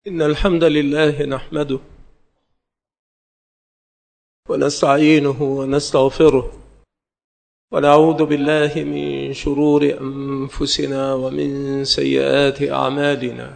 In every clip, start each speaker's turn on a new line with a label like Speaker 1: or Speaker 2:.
Speaker 1: إن الحمد لله نحمده ونستعينه ونستغفره ونعوذ بالله من شرور أنفسنا ومن سيئات أعمالنا.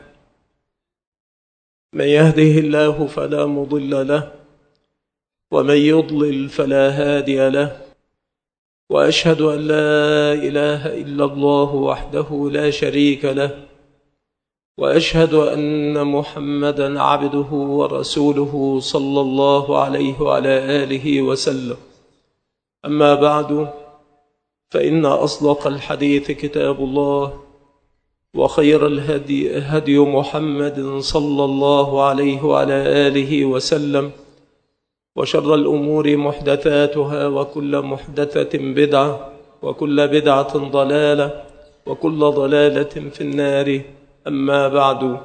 Speaker 1: من يهده الله فلا مضل له ومن يضلل فلا هادي له، وأشهد أن لا إله إلا الله وحده لا شريك له، وأشهد أن محمدًا عبده ورسوله صلى الله عليه وعلى آله وسلم. أما بعد، فإن أصدق الحديث كتاب الله، وخير الهدي هدي محمد صلى الله عليه وعلى آله وسلم، وشر الأمور محدثاتها، وكل محدثة بدعة، وكل بدعة ضلالة، وكل ضلالة في النار. أما بعد،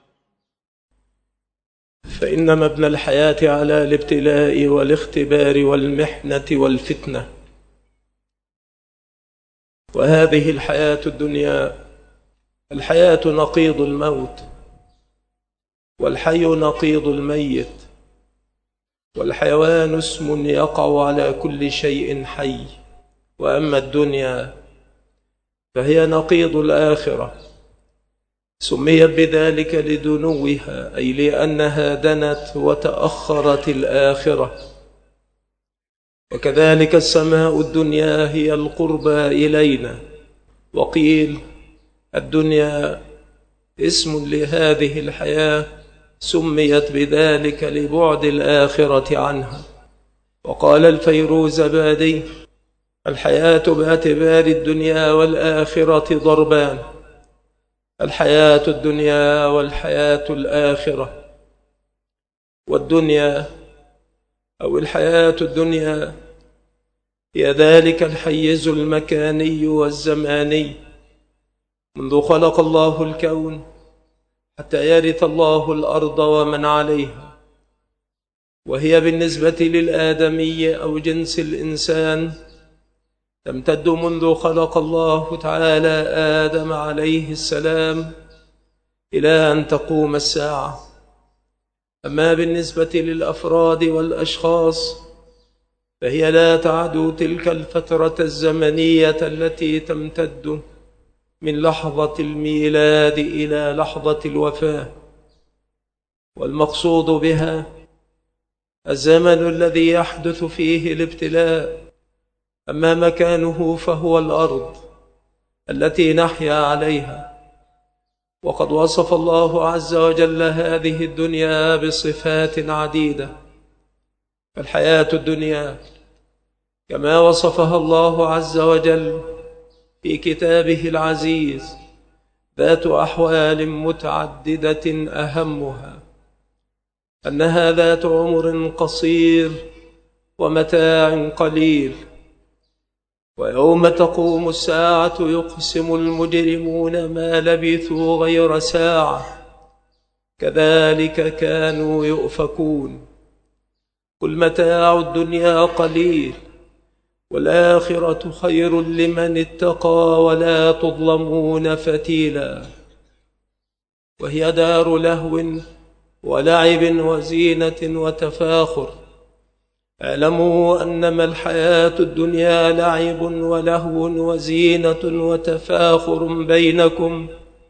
Speaker 1: فإن مبنى الحياة على الابتلاء والاختبار والمحنة والفتنة، وهذه الحياة الدنيا الحياة نقيض الموت، والحي نقيض الميت، والحيوان اسم يقع على كل شيء حي، وأما الدنيا فهي نقيض الآخرة، سميت بذلك لدنوها، أي لأنها دنت وتأخرت الآخرة. وكذلك السماء الدنيا هي القربى إلينا، وقيل الدنيا اسم لهذه الحياة سميت بذلك لبعد الآخرة عنها. وقال الفيروزبادي: الحياة باعتبار الدنيا والآخرة ضربان: الحياة الدنيا والحياة الآخرة. والدنيا أو الحياة الدنيا هي ذلك الحيز المكاني والزماني منذ خلق الله الكون حتى يرث الله الأرض ومن عليها، وهي بالنسبة للآدمي أو جنس الإنسان تمتد منذ خلق الله تعالى آدم عليه السلام إلى أن تقوم الساعة. أما بالنسبة للأفراد والأشخاص فهي لا تعدو تلك الفترة الزمنية التي تمتد من لحظة الميلاد إلى لحظة الوفاة، والمقصود بها الزمن الذي يحدث فيه الابتلاء. أما مكانه فهو الأرض التي نحيا عليها. وقد وصف الله عز وجل هذه الدنيا بصفات عديدة، فالحياة الدنيا كما وصفها الله عز وجل في كتابه العزيز ذات أحوال متعددة، أهمها أنها ذات عمر قصير ومتاع قليل. ويوم تقوم الساعة يقسم المجرمون ما لبثوا غير ساعة، كذلك كانوا يؤفكون. قل متاع الدنيا قليل والآخرة خير لمن اتقى ولا تظلمون فتيلا. وهي دار لهو ولعب وزينة وتفاخر. اعلموا أنما الحياة الدنيا لعب ولهو وزينة وتفاخر بينكم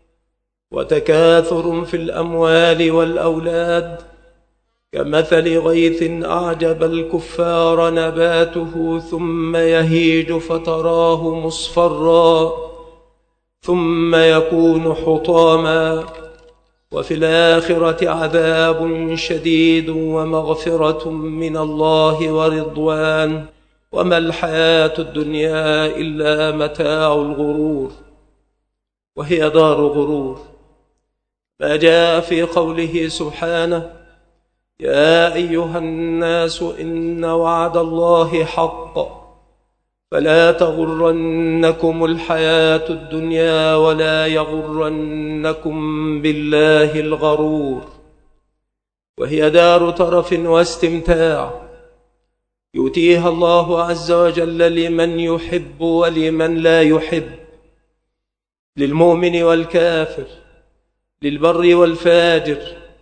Speaker 1: وتكاثر في الأموال والأولاد، كمثل غيث أعجب الكفار نباته ثم يهيج فتراه مصفرا ثم يكون حطاما، وفي الآخرة عذاب شديد ومغفرة من الله ورضوان، وما الحياة الدنيا إلا متاع الغرور. وهي دار غرور، ما جاء في قوله سبحانه: يا أيها الناس إن وعد الله حق فلا تغرنكم الحياة الدنيا ولا يغرنكم بالله الغرور. وهي دار ترف واستمتاع يؤتيها الله عز وجل لمن يحب ولمن لا يحب، للمؤمن والكافر، للبر والفاجر،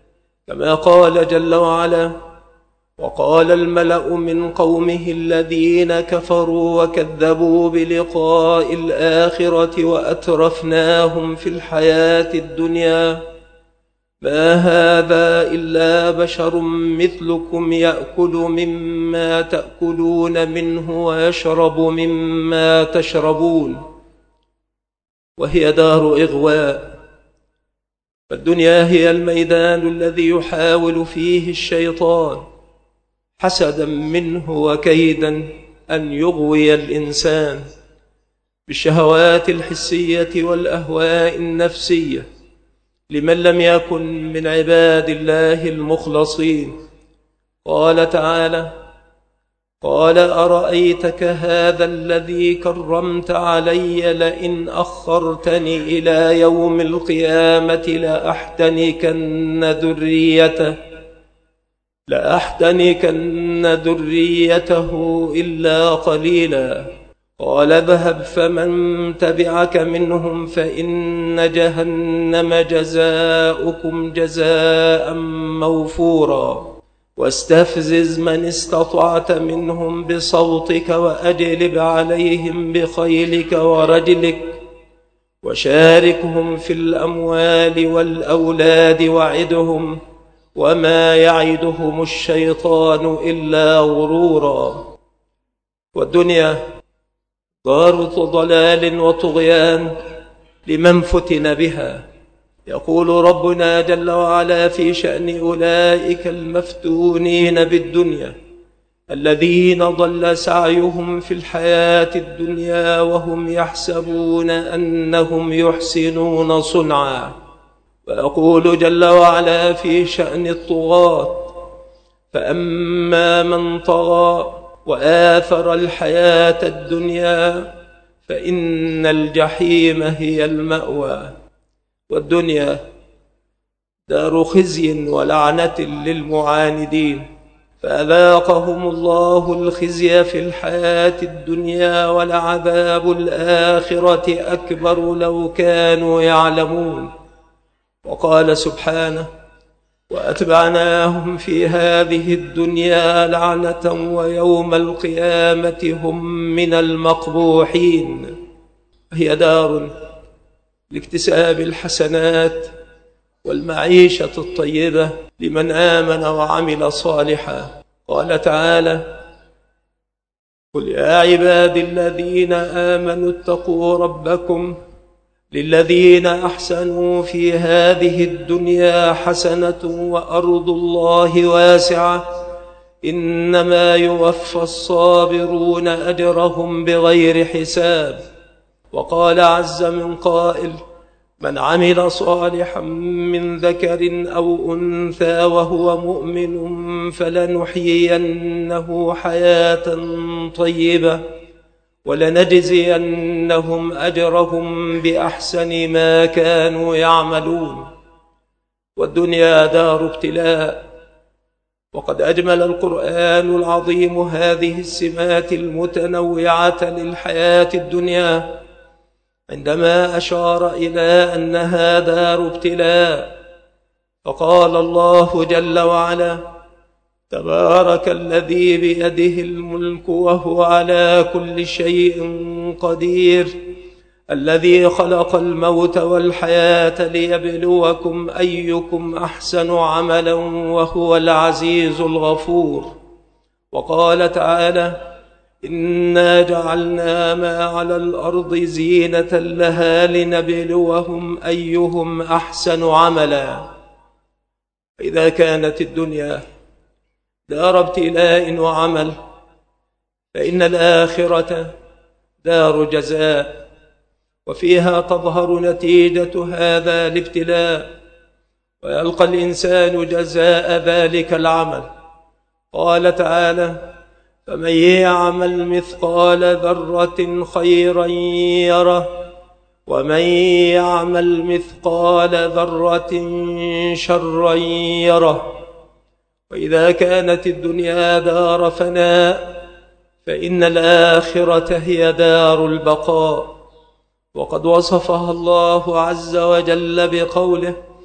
Speaker 1: كما قال جل وعلا: وقال الملأ من قومه الذين كفروا وكذبوا بلقاء الآخرة وأترفناهم في الحياة الدنيا ما هذا إلا بشر مثلكم يأكل مما تأكلون منه ويشرب مما تشربون. وهي دار إغواء، فالدنيا هي الميدان الذي يحاول فيه الشيطان حسدا منه وكيدا أن يغوي الإنسان بالشهوات الحسية والأهواء النفسية لمن لم يكن من عباد الله المخلصين. قال تعالى: قال أرأيتك هذا الذي كرمت علي لئن أخرتني إلى يوم القيامة لأحتنكن ذريته إلا قليلا. قال اذهب فمن تبعك منهم فإن جهنم جزاؤكم جزاء موفورا واستفزز من استطعت منهم بصوتك وأجلب عليهم بخيلك ورجلك وشاركهم في الأموال والأولاد وعدهم وما يعدهم الشيطان إلا غرورا. والدنيا دار ضلال وطغيان لمن فتن بها. يقول ربنا جل وعلا في شأن أولئك المفتونين بالدنيا الذين ضل سعيهم في الحياة الدنيا وهم يحسبون أنهم يحسنون صنعا. ويقول جل وعلا في شأن الطغاة: فأما من طغى وآثر الحياة الدنيا فإن الجحيم هي المأوى. والدنيا دار خزي ولعنة للمعاندين، فأذاقهم الله الخزي في الحياة الدنيا ولعذاب الآخرة أكبر لو كانوا يعلمون. وقال سبحانه: وأتبعناهم في هذه الدنيا لعنة ويوم القيامة هم من المقبوحين. هي دار لاكتساب الحسنات والمعيشة الطيبة لمن آمن وعمل صالحا. قال تعالى: قل يا عبادي الذين آمنوا اتقوا ربكم للذين أحسنوا في هذه الدنيا حسنة وأرض الله واسعة إنما يوفى الصابرون أجرهم بغير حساب. وقال عز من قائل: من عمل صالحا من ذكر أو أنثى وهو مؤمن فلنحيينه حياة طيبة ولنجزينهم أجرهم بأحسن ما كانوا يعملون. والدنيا دار ابتلاء، وقد أجمل القرآن العظيم هذه السمات المتنوعة للحياة الدنيا عندما أشار إلى أنها دار ابتلاء، فقال الله جل وعلا: تبارك الذي بيده الملك وهو على كل شيء قدير الذي خلق الموت والحياة ليبلوكم أيكم أحسن عملا وهو العزيز الغفور. وقال تعالى: إنا جعلنا ما على الأرض زينة لها لنبلوهم أيهم أحسن عملا. إذا كانت الدنيا دار ابتلاء وعمل فإن الآخرة دار جزاء، وفيها تظهر نتيجة هذا الابتلاء ويلقى الإنسان جزاء ذلك العمل. قال تعالى: فمن يعمل مثقال ذرة خيرا يره ومن يعمل مثقال ذرة شرا يره. وإذا كانت الدنيا دار فناء فإن الآخرة هي دار البقاء، وقد وصفها الله عز وجل بقوله: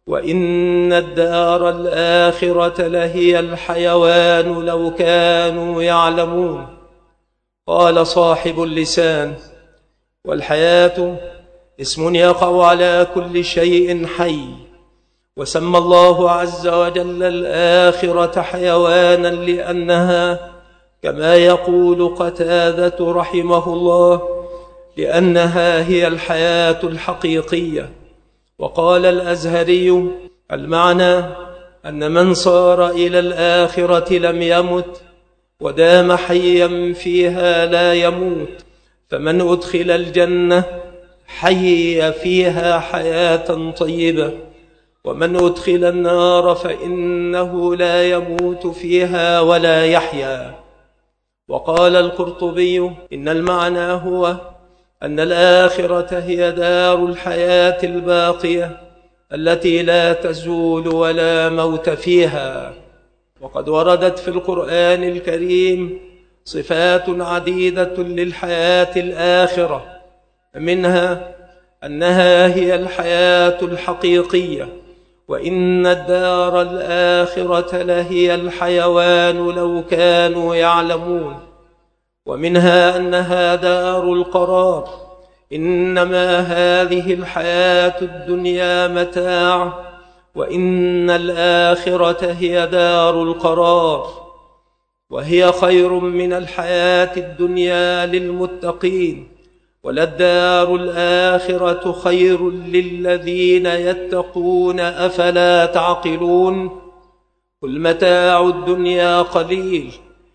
Speaker 1: وإن الدار الآخرة لهي الحيوان لو كانوا يعلمون. قال صاحب اللسان: والحياة اسم يقع على كل شيء حي، وسمى الله عز وجل الآخرة حيوانا لأنها، كما يقول قتادة رحمه الله، لأنها هي الحياة الحقيقية. وقال الأزهري: المعنى أن من صار إلى الآخرة لم يمت، ودام حيا فيها لا يموت، فمن أدخل الجنة حي فيها حياة طيبة، ومن أدخل النار فإنه لا يموت فيها ولا يحيا. وقال القرطبي: إن المعنى هو أن الآخرة هي دار الحياة الباقية التي لا تزول ولا موت فيها. وقد وردت في القرآن الكريم صفات عديدة للحياة الآخرة، منها أنها هي الحياة الحقيقية، وإن الدار الآخرة لهي الحيوان لو كانوا يعلمون، ومنها أنها دار القرار، إنما هذه الحياة الدنيا متاع، وإن الآخرة هي دار القرار، وهي خير من الحياة الدنيا للمتقين، وللدار الآخرة خير للذين يتقون، أفلا تعقلون؟ قل متاع الدنيا قليل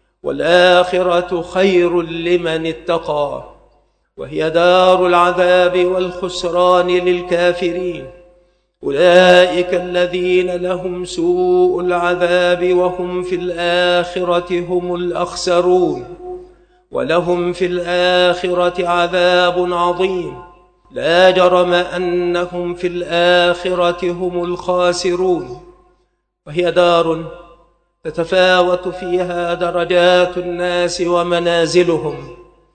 Speaker 1: والآخرة خير لمن اتقى، وهي دار العذاب والخسران للكافرين. أولئك الذين لهم سوء العذاب وهم في الآخرة هم الأخسرون، ولهم في الآخرة عذاب عظيم، لا جرم أنهم في الآخرة هم الخاسرون. وهي دار تتفاوت فيها درجات الناس ومنازلهم،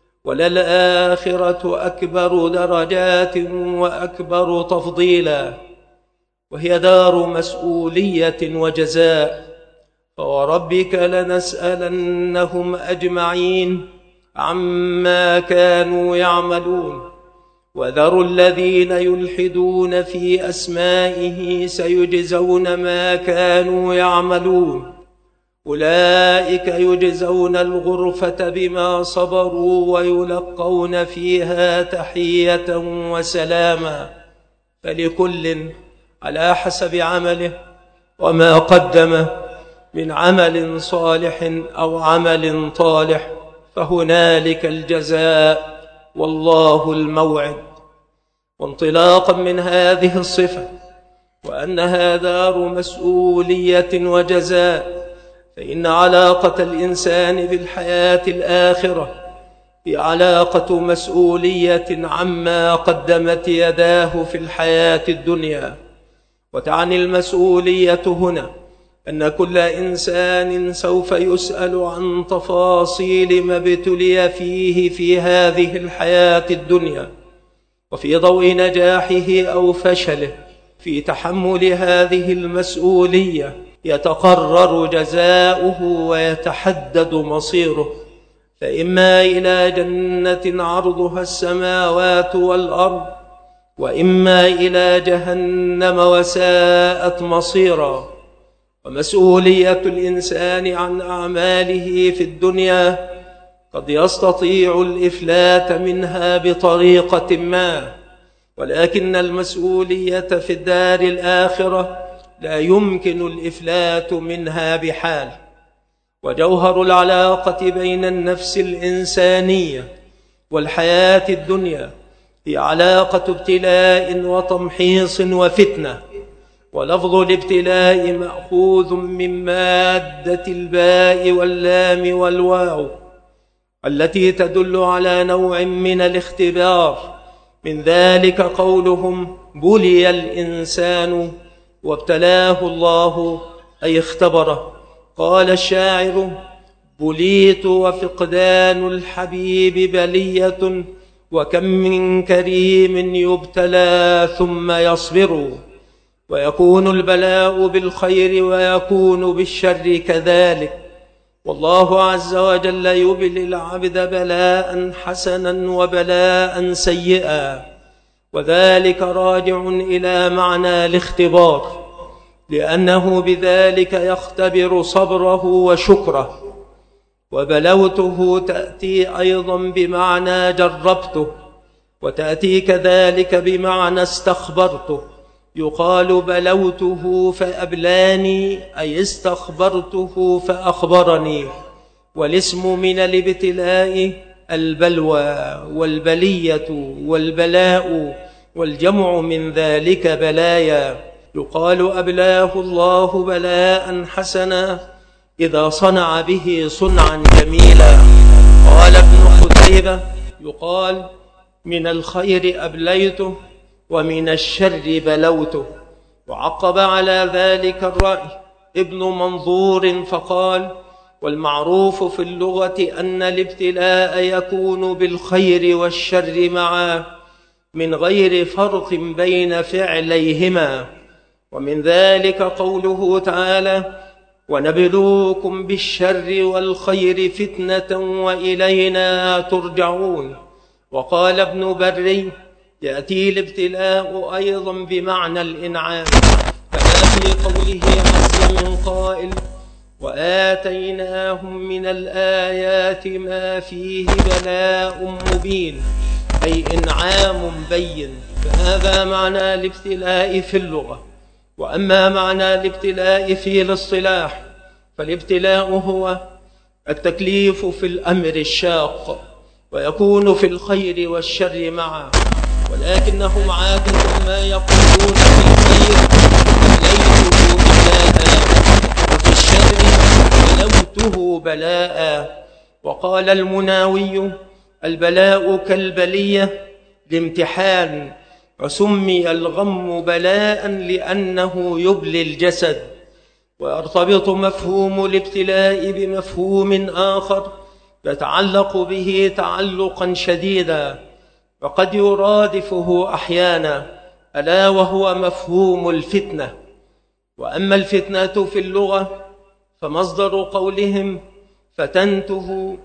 Speaker 1: وللآخرة أكبر درجات وأكبر تفضيلا. وهي دار مسؤولية وجزاء، فوربك لنسألنهم أجمعين عما كانوا يعملون. وذروا الذين يلحدون في أسمائه سيجزون ما كانوا يعملون، أولئك يجزون الغرفة بما صبروا ويلقون فيها تحية وسلاما، فلكل على حسب عمله وما قدم من عمل صالح أو عمل طالح، فهنالك الجزاء والله الموعد. وانطلاقا من هذه الصفة وأنها دار مسؤولية وجزاء، فإن علاقة الإنسان بالحياة الآخرة هي علاقة مسؤولية عما قدمت يداه في الحياة الدنيا. وتعني المسؤولية هنا أن كل إنسان سوف يسأل عن تفاصيل ما ابتلي فيه في هذه الحياة الدنيا، وفي ضوء نجاحه أو فشله في تحمل هذه المسؤولية يتقرر جزاؤه ويتحدد مصيره، فإما إلى جنة عرضها السماوات والأرض، وإما إلى جهنم وساءت مصيرا. ومسؤولية الإنسان عن أعماله في الدنيا قد يستطيع الإفلات منها بطريقة ما، ولكن المسؤولية في الدار الآخرة لا يمكن الإفلات منها بحال. وجوهر العلاقة بين النفس الإنسانية والحياة الدنيا هي علاقة ابتلاء وتمحيص وفتنة. ولفظ الابتلاء مأخوذ من مادة الباء واللام والواو التي تدل على نوع من الاختبار، من ذلك قولهم بلي الإنسان وابتلاه الله، أي اختبره. قال الشاعر: بليت وفقدان الحبيب بلية، وكم من كريم يبتلى ثم يصبر. ويكون البلاء بالخير ويكون بالشر كذلك. والله عز وجل يبلي العبد بلاء حسنا وبلاء سيئا، وذلك راجع إلى معنى الاختبار، لأنه بذلك يختبر صبره وشكره. وبلوته تأتي أيضا بمعنى جربته، وتأتي كذلك بمعنى استخبرته. يقال بلوته فأبلاني، أي استخبرته فأخبرني. والاسم من الابتلاء البلوى والبلية والبلاء، والجمع من ذلك بلايا. يقال أبلاه الله بلاء حسنا إذا صنع به صنعا جميلا. قال ابن خزيمة يقال من الخير أبليته ومن الشر بلوته. وعقب على ذلك الرأي ابن منظور فقال: والمعروف في اللغة أن الابتلاء يكون بالخير والشر معا من غير فرق بين فعليهما. ومن ذلك قوله تعالى: ونبلوكم بالشر والخير فتنة وإلينا ترجعون. وقال ابن بري: يأتي الابتلاء أيضا بمعنى الإنعام، كما في قوله عز من قائل: وآتيناهم من الآيات ما فيه بلاء مبين، أي إنعام بين. فهذا معنى الابتلاء في اللغة. وأما معنى الابتلاء في الاصطلاح، فالابتلاء هو التكليف في الأمر الشاق، ويكون في الخير والشر معا. ولكنهم عادة ما يقولون في الخير أبليته بلاء، وفي الشر بلوته بلاء. وقال المناوي: البلاء كالبلية لامتحان، وسمي الغم بلاء لأنه يبلي الجسد. ويرتبط مفهوم الابتلاء بمفهوم آخر يتعلق به تعلقا شديدا، وقد يرادفه أحيانا، ألا وهو مفهوم الفتنة. وأما الفتنة في اللغة فمصدر قولهم فتنته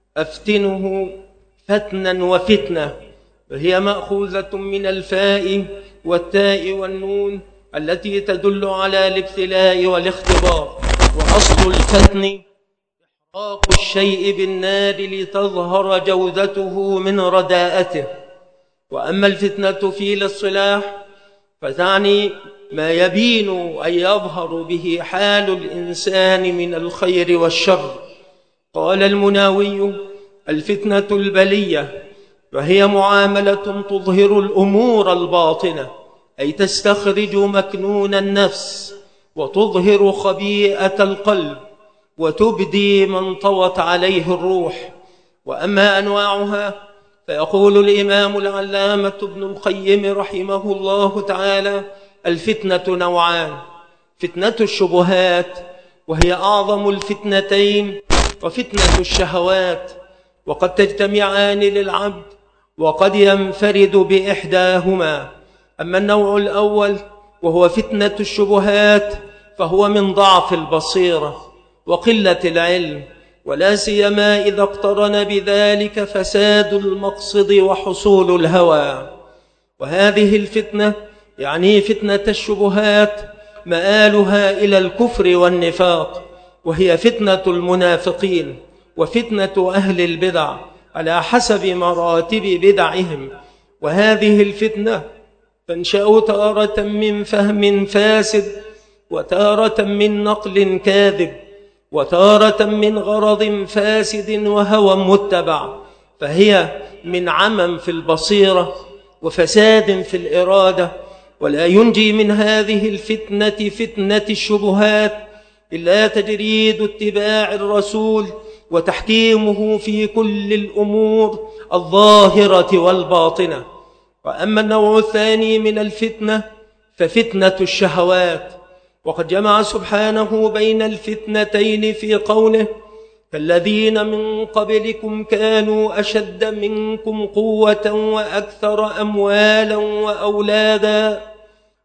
Speaker 1: أفتنه فتنا وفتنة، وهي مأخوذة من الفاء والتاء والنون التي تدل على الابتلاء والاختبار. وأصل الفتن إحراق الشيء بالنار لتظهر جودته من رداءته. وأما الفتنة في الاصطلاح فتعني ما يبين أن يظهر به حال الإنسان من الخير والشر. قال المناوي: الفتنة البلية، وهي معاملة تظهر الأمور الباطنة، أي تستخرج مكنون النفس وتظهر خبيئة القلب وتبدي من طوت عليه الروح. وأما أنواعها فيقول الإمام العلامة ابن القيم رحمه الله تعالى: الفتنة نوعان: فتنة الشبهات وهي أعظم الفتنتين، وفتنة الشهوات، وقد تجتمعان للعبد وقد ينفرد بإحداهما. أما النوع الأول وهو فتنة الشبهات فهو من ضعف البصيرة وقلة العلم، ولا سيما إذا اقترن بذلك فساد المقصد وحصول الهوى. وهذه الفتنة يعني فتنة الشبهات مآلها إلى الكفر والنفاق، وهي فتنة المنافقين وفتنة أهل البدع على حسب مراتب بدعهم. وهذه الفتنة تنشأ تارة من فهم فاسد، وتارة من نقل كاذب، وتارة من غرض فاسد وهوى متبع، فهي من عمى في البصيرة وفساد في الإرادة. ولا ينجي من هذه الفتنة فتنة الشبهات إلا تجريد اتباع الرسول وتحكيمه في كل الأمور الظاهرة والباطنة. وأما النوع الثاني من الفتنة ففتنة الشهوات، وقد جمع سبحانه بين الفتنتين في قوله: كالذين من قبلكم كانوا أشد منكم قوة وأكثر أموالا وأولادا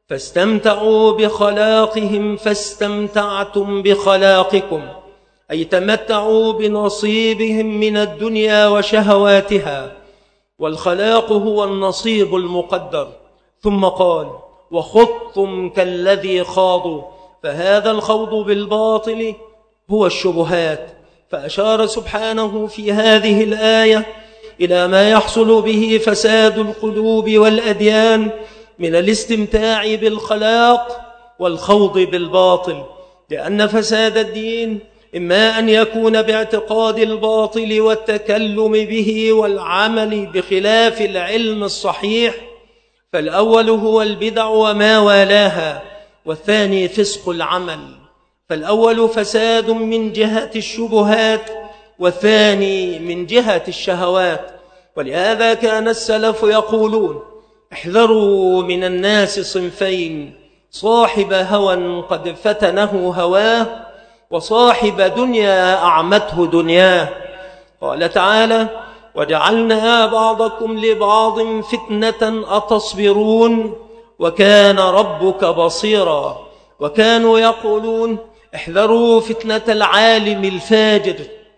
Speaker 1: فاستمتعوا بخلاقهم فاستمتعتم بخلاقكم، أي تمتعوا بنصيبهم من الدنيا وشهواتها، والخلاق هو النصيب المقدر. ثم قال: وخضتم كالذي خاضوا، فهذا الخوض بالباطل هو الشبهات. فأشار سبحانه في هذه الآية إلى ما يحصل به فساد القلوب والأديان من الاستمتاع بالخلاق والخوض بالباطل، لأن فساد الدين إما أن يكون باعتقاد الباطل والتكلم به والعمل بخلاف العلم الصحيح، فالأول هو البدع وما والاها، والثاني فسق العمل. فالأول فساد من جهة الشبهات، والثاني من جهة الشهوات. ولهذا كان السلف يقولون: احذروا من الناس صنفين، صاحب هوى قد فتنه هواه، وصاحب دنيا أعمته دنياه. قال تعالى: وجعلنا بعضكم لبعض فتنة أتصبرون وكان ربك بصيرا. وكانوا يقولون: احذروا فتنة العالم الفاجر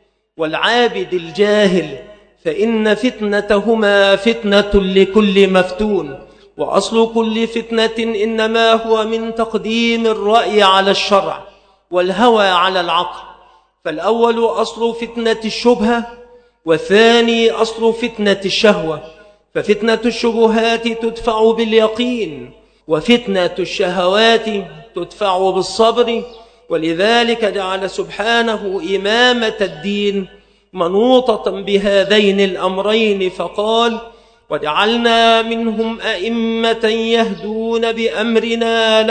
Speaker 1: والعابد الجاهل، فإن فتنتهما فتنة لكل مفتون، وأصل كل فتنة إنما هو من تقديم الرأي على الشرع والهوى على العقل. فالأول أصل فتنة الشبهة، والثاني أصل فتنة الشهوة. ففتنة الشبهات تدفع باليقين، وفتنة الشهوات تدفع بالصبر. ولذلك جعل سبحانه إمامة الدين منوطة بهذين الأمرين، فقال: وجعلنا منهم أئمة يهدون بأمرنا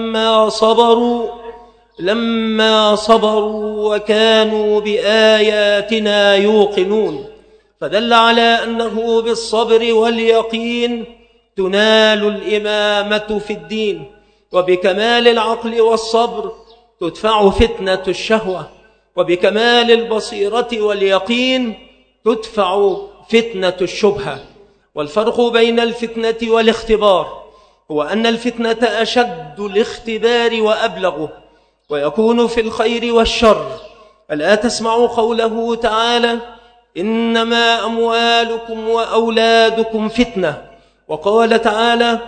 Speaker 1: لما صبروا وكانوا بآياتنا يوقنون. فدل على أنه بالصبر واليقين تنال الإمامة في الدين، وبكمال العقل والصبر تدفع فتنة الشهوة، وبكمال البصيرة واليقين تدفع فتنة الشبهة. والفرق بين الفتنة والاختبار هو أن الفتنة أشد الاختبار وأبلغه، ويكون في الخير والشر. ألا تسمعوا قوله تعالى: إنما أموالكم وأولادكم فتنة. وقال تعالى: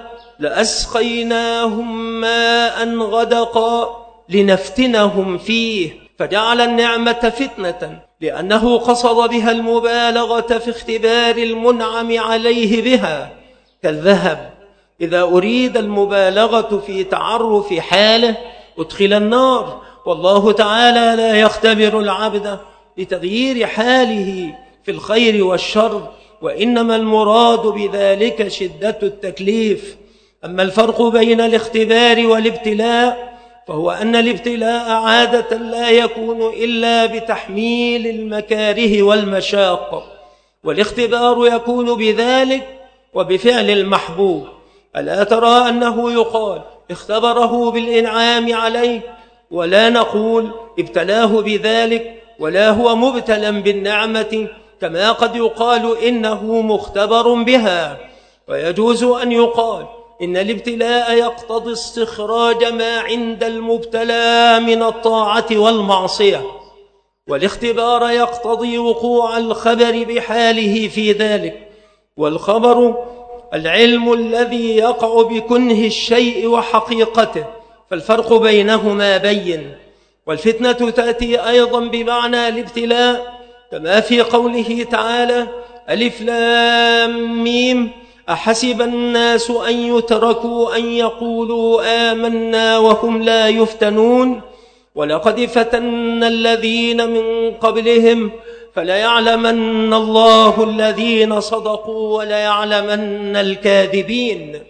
Speaker 1: لأسقيناهم ماء غدقا لنفتنهم فيه. فجعل النعمة فتنة لأنه قصد بها المبالغة في اختبار المنعم عليه بها، كالذهب إذا أريد المبالغة في تعرف حاله أدخل النار، والله تعالى لا يختبر العبد لتغيير حاله في الخير والشر، وإنما المراد بذلك شدة التكليف. أما الفرق بين الاختبار والابتلاء فهو أن الابتلاء عادة لا يكون إلا بتحميل المكاره والمشاق، والاختبار يكون بذلك وبفعل المحبوب. ألا ترى أنه يقال اختبره بالإنعام عليه، ولا نقول ابتلاه بذلك، ولا هو مبتلا بالنعمة، كما قد يقال إنه مختبر بها. ويجوز أن يقال إن الابتلاء يقتضي استخراج ما عند المبتلى من الطاعة والمعصية، والاختبار يقتضي وقوع الخبر بحاله في ذلك. والخبر العلم الذي يقع بكنه الشيء وحقيقته، فالفرق بينهما بين. والفتنة تأتي أيضا بمعنى الابتلاء، كما في قوله تعالى: ألف لام ميم أحسب الناس أن يتركوا أن يقولوا آمنا وهم لا يفتنون ولقد فتنا الذين من قبلهم فليعلمن الله الذين صدقوا وليعلمن الكاذبين.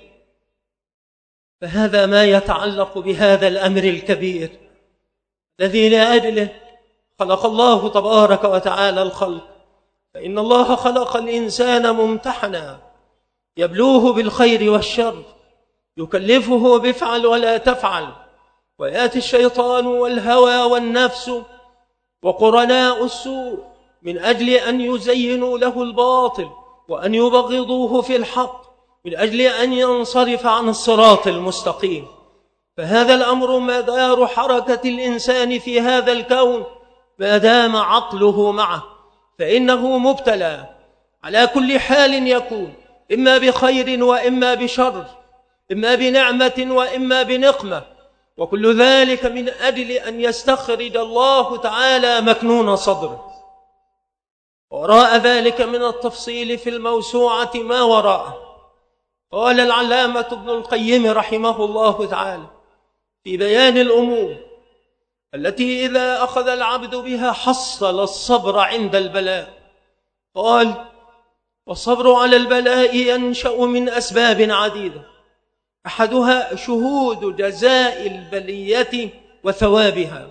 Speaker 1: فهذا ما يتعلق بهذا الأمر الكبير الذي لأجله خلق الله تبارك وتعالى الخلق. فإن الله خلق الإنسان ممتحنا يبلوه بالخير والشر، يكلفه بفعل ولا تفعل، ويأتي الشيطان والهوى والنفس وقرناء السوء من أجل أن يزينوا له الباطل وأن يبغضوه في الحق من أجل أن ينصرف عن الصراط المستقيم. فهذا الأمر مدار حركة الإنسان في هذا الكون ما دام عقله معه، فإنه مبتلى على كل حال يكون، إما بخير وإما بشر، إما بنعمة وإما بنقمة، وكل ذلك من أجل أن يستخرج الله تعالى مكنون صدره. وراء ذلك من التفصيل في الموسوعة ما وراءه. قال العلامة ابن القيم رحمه الله تعالى في بيان الأمور التي إذا أخذ العبد بها حصل الصبر عند البلاء، قال: والصبر على البلاء ينشأ من أسباب عديدة، أحدها شهود جزاء البلية وثوابها،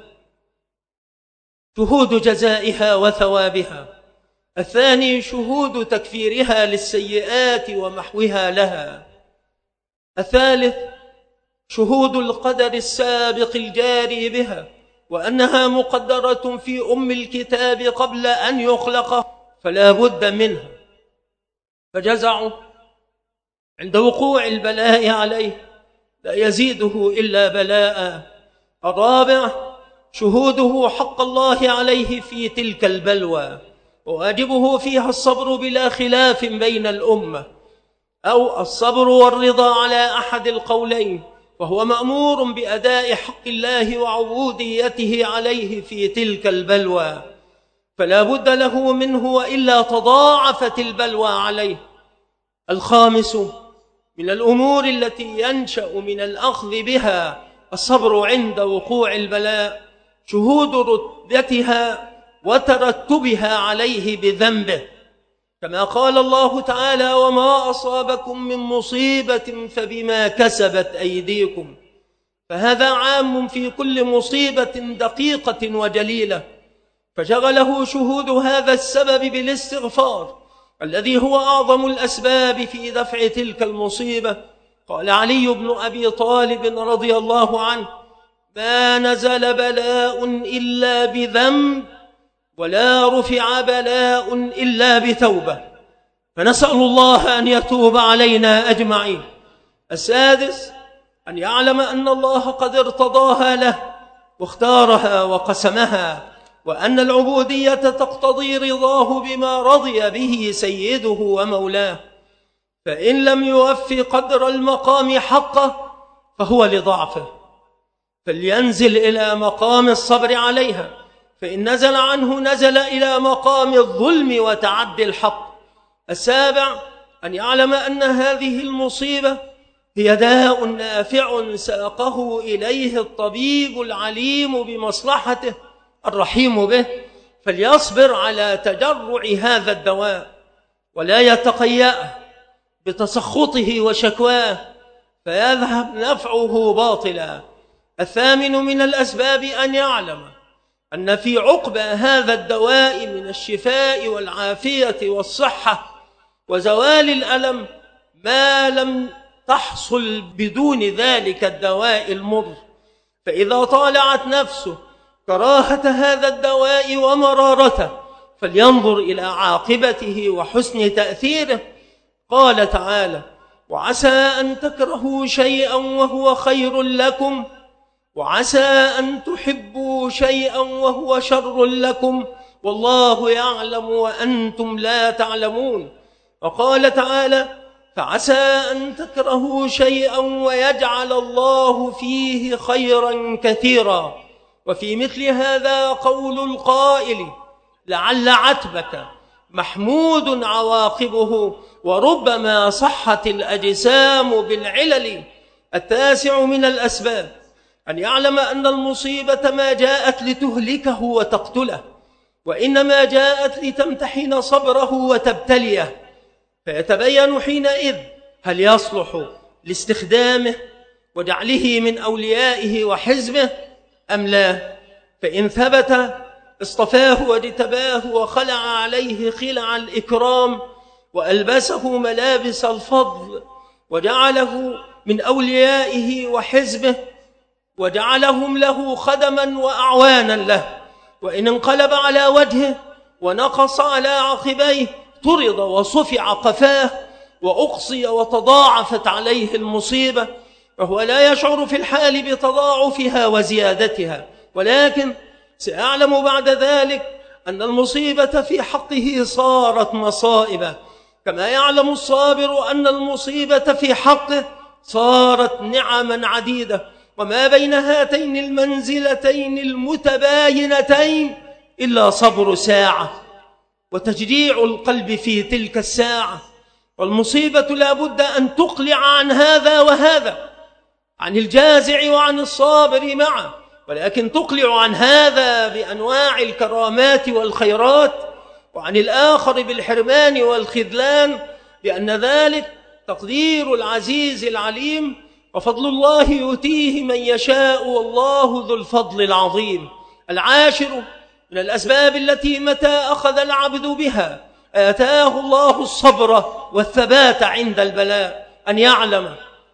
Speaker 1: شهود جزائها وثوابها. الثاني شهود تكفيرها للسيئات ومحوها لها. الثالث شهود القدر السابق الجاري بها، وأنها مقدرة في أم الكتاب قبل أن يخلق فلا بد منها، فجزع عند وقوع البلاء عليه لا يزيده إلا بلاء. الرابع شهوده حق الله عليه في تلك البلوى، وواجبه فيها الصبر بلا خلاف بين الأمة، أو الصبر والرضا على أحد القولين، وهو مأمور بأداء حق الله وعبوديته عليه في تلك البلوى، فلا بد له منه وإلا تضاعفت البلوى عليه. الخامس من الأمور التي ينشأ من الأخذ بها الصبر عند وقوع البلاء شهود رتبتها وترتبها عليه بذنبه، كما قال الله تعالى: وما أصابكم من مصيبة فبما كسبت أيديكم. فهذا عام في كل مصيبة دقيقة وجليلة، فشغله شهود هذا السبب بالاستغفار الذي هو أعظم الأسباب في دفع تلك المصيبة. قال علي بن أبي طالب رضي الله عنه: ما نزل بلاء إلا بذنب، ولا رفع بلاء إلا بتوبة. فنسأل الله أن يتوب علينا أجمعين. السادس أن يعلم أن الله قد ارتضاها له واختارها وقسمها، وأن العبودية تقتضي رضاه بما رضي به سيده ومولاه، فإن لم يوفي قدر المقام حقه فهو لضعفه، فلينزل إلى مقام الصبر عليها، فإن نزل عنه نزل إلى مقام الظلم وتعدي الحق. السابع أن يعلم أن هذه المصيبة هي داء نافع ساقه إليه الطبيب العليم بمصلحته الرحيم به، فليصبر على تجرع هذا الدواء ولا يتقيأ بتسخطه وشكواه فيذهب نفعه باطلا. الثامن من الأسباب أن يعلم أن في عقبى هذا الدواء من الشفاء والعافية والصحة وزوال الألم ما لم تحصل بدون ذلك الدواء المر، فإذا طالعت نفسه كراهة هذا الدواء ومرارته فلينظر إلى عاقبته وحسن تأثيره. قال تعالى: وعسى أن تكرهوا شيئا وهو خير لكم، وعسى أن تحبوا شيئا وهو شر لكم، والله يعلم وأنتم لا تعلمون. وقال تعالى: فعسى أن تكرهوا شيئا ويجعل الله فيه خيرا كثيرا. وفي مثل هذا قول القائل: لعل عتبك محمود عواقبه، وربما صحت الأجسام بالعلل. التاسع من الأسباب أن يعلم أن المصيبة ما جاءت لتهلكه وتقتله، وإنما جاءت لتمتحن صبره وتبتليه، فيتبين حينئذ هل يصلح لاستخدامه وجعله من أوليائه وحزبه أم لا. فإن ثبت اصطفاه واجتباه وخلع عليه خلع الإكرام وألبسه ملابس الفضل وجعله من أوليائه وحزبه وجعلهم له خدما وأعوانا له. وإن انقلب على وجهه ونقص على عقبيه طرد وصفع قفاه وأقصي وتضاعفت عليه المصيبة، فهو لا يشعر في الحال بتضاعفها وزيادتها، ولكن سيعلم بعد ذلك أن المصيبة في حقه صارت مصائبة، كما يعلم الصابر أن المصيبة في حقه صارت نعما عديدة. وما بين هاتين المنزلتين المتباينتين إلا صبر ساعة وتجريع القلب في تلك الساعة. والمصيبة لا بد أن تقلع عن هذا وهذا، عن الجازع وعن الصابر معه، ولكن تقلع عن هذا بأنواع الكرامات والخيرات، وعن الآخر بالحرمان والخذلان، لأن ذلك تقدير العزيز العليم، وفضل الله يؤتيه من يشاء والله ذو الفضل العظيم. العاشر من الأسباب التي متى أخذ العبد بها آتاه الله الصبر والثبات عند البلاء، أن يعلم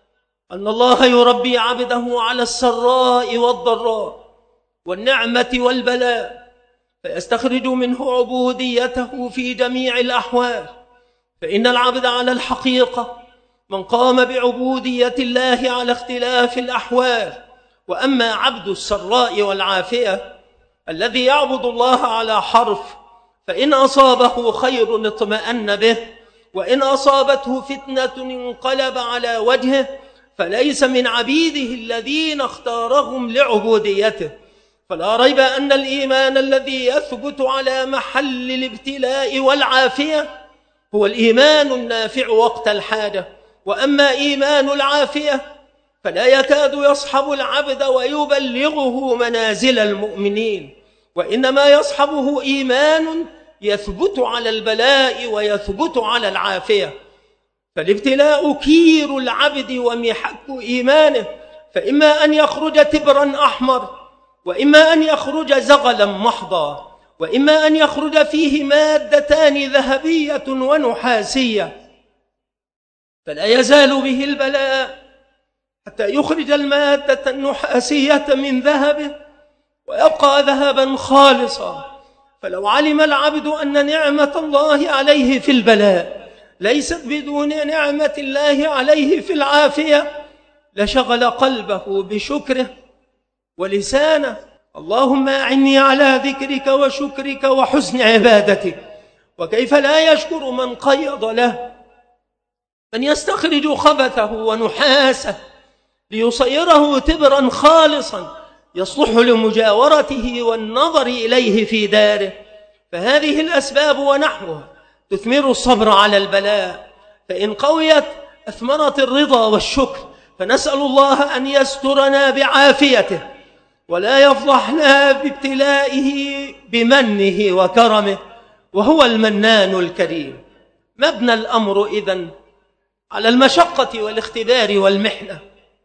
Speaker 1: أن الله يربي عبده على السراء والضراء والنعمة والبلاء، فيستخرج منه عبوديته في جميع الأحوال. فإن العبد على الحقيقة من قام بعبودية الله على اختلاف الأحوال. وأما عبد السراء والعافية الذي يعبد الله على حرف، فإن أصابه خير اطمأن به، وإن أصابته فتنة انقلب على وجهه، فليس من عبيده الذين اختارهم لعبوديته. فلا ريب أن الإيمان الذي يثبت على محل الابتلاء والعافية هو الإيمان النافع وقت الحاجة. وأما إيمان العافية فلا يكاد يصحب العبد ويبلغه منازل المؤمنين، وإنما يصحبه إيمان يثبت على البلاء ويثبت على العافية. فالابتلاء كير العبد ومحك إيمانه، فإما أن يخرج تبرا أحمر، وإما أن يخرج زغلا محضا، وإما أن يخرج فيه مادتان ذهبية ونحاسية، فلا يزال به البلاء حتى يخرج المادة النحاسية من ذهبه ويبقى ذهبا خالصا. فلو علم العبد أن نعمة الله عليه في البلاء ليست بدون نعمة الله عليه في العافية لشغل قلبه بشكره ولسانه. اللهم أعني على ذكرك وشكرك وحسن عبادتك. وكيف لا يشكر من قيض له، من يستخرج خبثه ونحاسه ليصيره تبرا خالصا يصلح لمجاورته والنظر إليه في داره. فهذه الأسباب ونحوها تثمر الصبر على البلاء، فإن قويت أثمرت الرضا والشكر. فنسأل الله أن يسترنا بعافيته ولا يفضحنا بابتلائه بمنه وكرمه، وهو المنان الكريم. مبنى الأمر إذن على المشقة والاختبار والمحنة.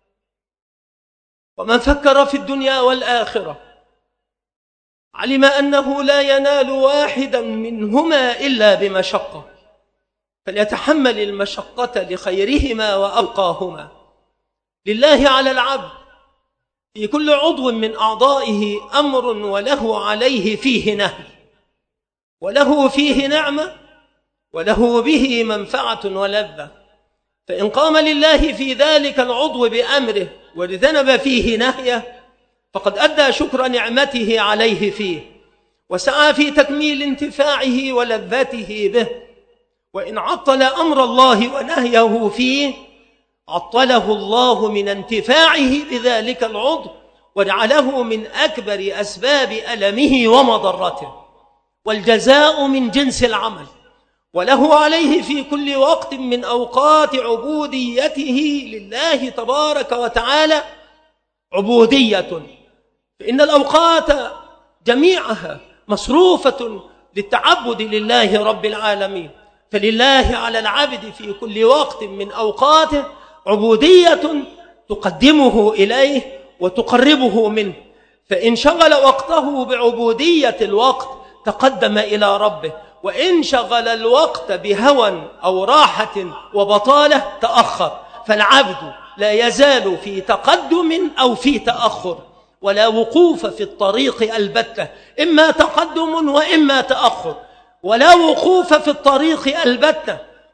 Speaker 1: ومن فكر في الدنيا والآخرة علم أنه لا ينال واحدا منهما إلا بمشقة، فليتحمل المشقة لخيرهما وأبقاهما. لله على العبد في كل عضو من أعضائه أمر وله عليه فيه نهي، وله فيه نعمة، وله به منفعة ولذة. فإن قام لله في ذلك العضو بأمره واجتنب فيه نهيه فقد أدى شكر نعمته عليه فيه وسعى في تكميل انتفاعه ولذته به. وإن عطل أمر الله ونهيه فيه عطله الله من انتفاعه بذلك العضو وجعله من أكبر أسباب ألمه ومضرته. والجزاء من جنس العمل، وله عليه في كل وقت من أوقات عبوديته لله تبارك وتعالى عبودية. فإن الأوقات جميعها مصروفة للتعبد لله رب العالمين، فلله على العبد في كل وقت من أوقاته عبودية تقدمه إليه وتقربه منه. فإن شغل وقته بعبودية الوقت تقدم إلى ربه، وإن شغل الوقت بهوى أو راحة وبطالة تأخر. فالعبد لا يزال في تقدم أو في تأخر، ولا وقوف في الطريق البتة، إما تقدم وإما تأخر، ولا وقوف في الطريق البتة.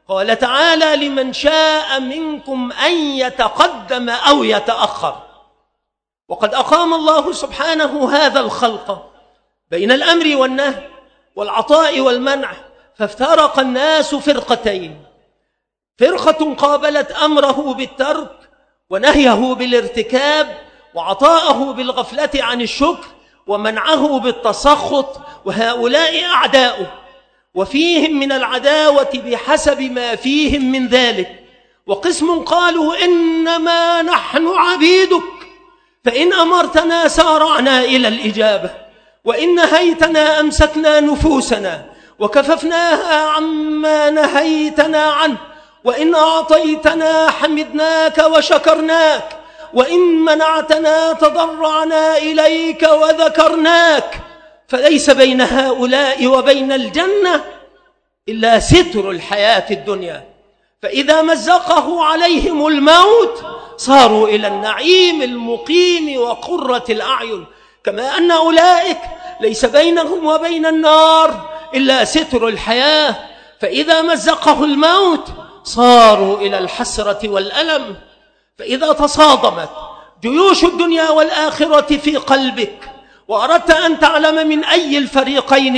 Speaker 1: قال تعالى: لمن شاء منكم أن يتقدم أو يتأخر. وقد أقام الله سبحانه هذا الخلق بين الأمر والنهي والعطاء والمنع، فافترق الناس فرقتين: فرقة قابلت أمره بالترك ونهيه بالارتكاب وعطاءه بالغفلة عن الشكر ومنعه بالتسخط، وهؤلاء أعداؤه، وفيهم من العداوة بحسب ما فيهم من ذلك. وقسم قالوا: إنما نحن عبيدك، فإن أمرتنا سارعنا إلى الإجابة، وإن نهيتنا أمسكنا نفوسنا وكففناها عما نهيتنا عنه، وإن أعطيتنا حمدناك وشكرناك، وإن منعتنا تضرعنا إليك وذكرناك. فليس بين هؤلاء وبين الجنة إلا ستر الحياة الدنيا، فإذا مزقه عليهم الموت صاروا إلى النعيم المقيم وقرة الأعين، كما أن أولئك ليس بينهم وبين النار إلا ستر الحياة، فإذا مزقه الموت صاروا إلى الحسرة والألم. فإذا تصادمت جيوش الدنيا والآخرة في قلبك وأردت أن تعلم من أي الفريقين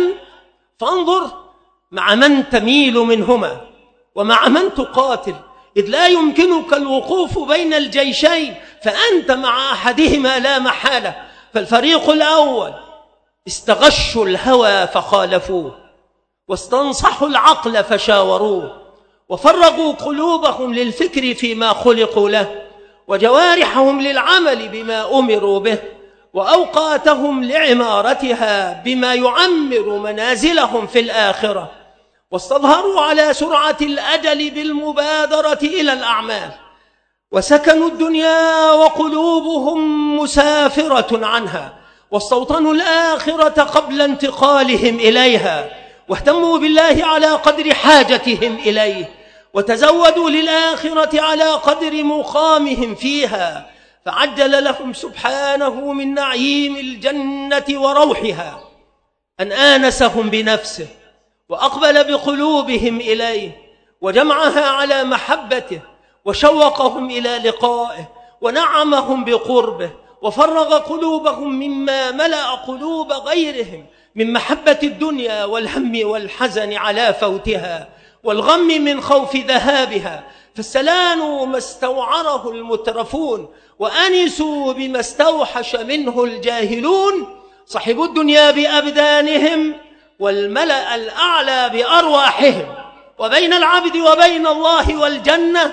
Speaker 1: فانظر مع من تميل منهما ومع من تقاتل، إذ لا يمكنك الوقوف بين الجيشين، فأنت مع أحدهما لا محالة. فالفريق الأول استغشوا الهوى فخالفوه، واستنصحوا العقل فشاوروه، وفرغوا قلوبهم للفكر فيما خلقوا له، وجوارحهم للعمل بما أمروا به، وأوقاتهم لعمارتها بما يعمر منازلهم في الآخرة، واستظهروا على سرعة الأجل بالمبادرة إلى الأعمال، وسكنوا الدنيا وقلوبهم مسافرة عنها، واستوطنوا الآخرة قبل انتقالهم إليها، واهتموا بالله على قدر حاجتهم إليه، وتزودوا للآخرة على قدر مقامهم فيها، فعجل لهم سبحانه من نعيم الجنة وروحها أن آنسهم بنفسه، وأقبل بقلوبهم إليه، وجمعها على محبته، وشوقهم إلى لقائه، ونعمهم بقربه، وفرغ قلوبهم مما ملأ قلوب غيرهم من محبة الدنيا والهم والحزن على فوتها، والغم من خوف ذهابها، فاستلانوا ما استوعره المترفون، وأنسوا بما استوحش منه الجاهلون. صحبوا الدنيا بأبدانهم والملأ الأعلى بأرواحهم، وبين العبد وبين الله والجنة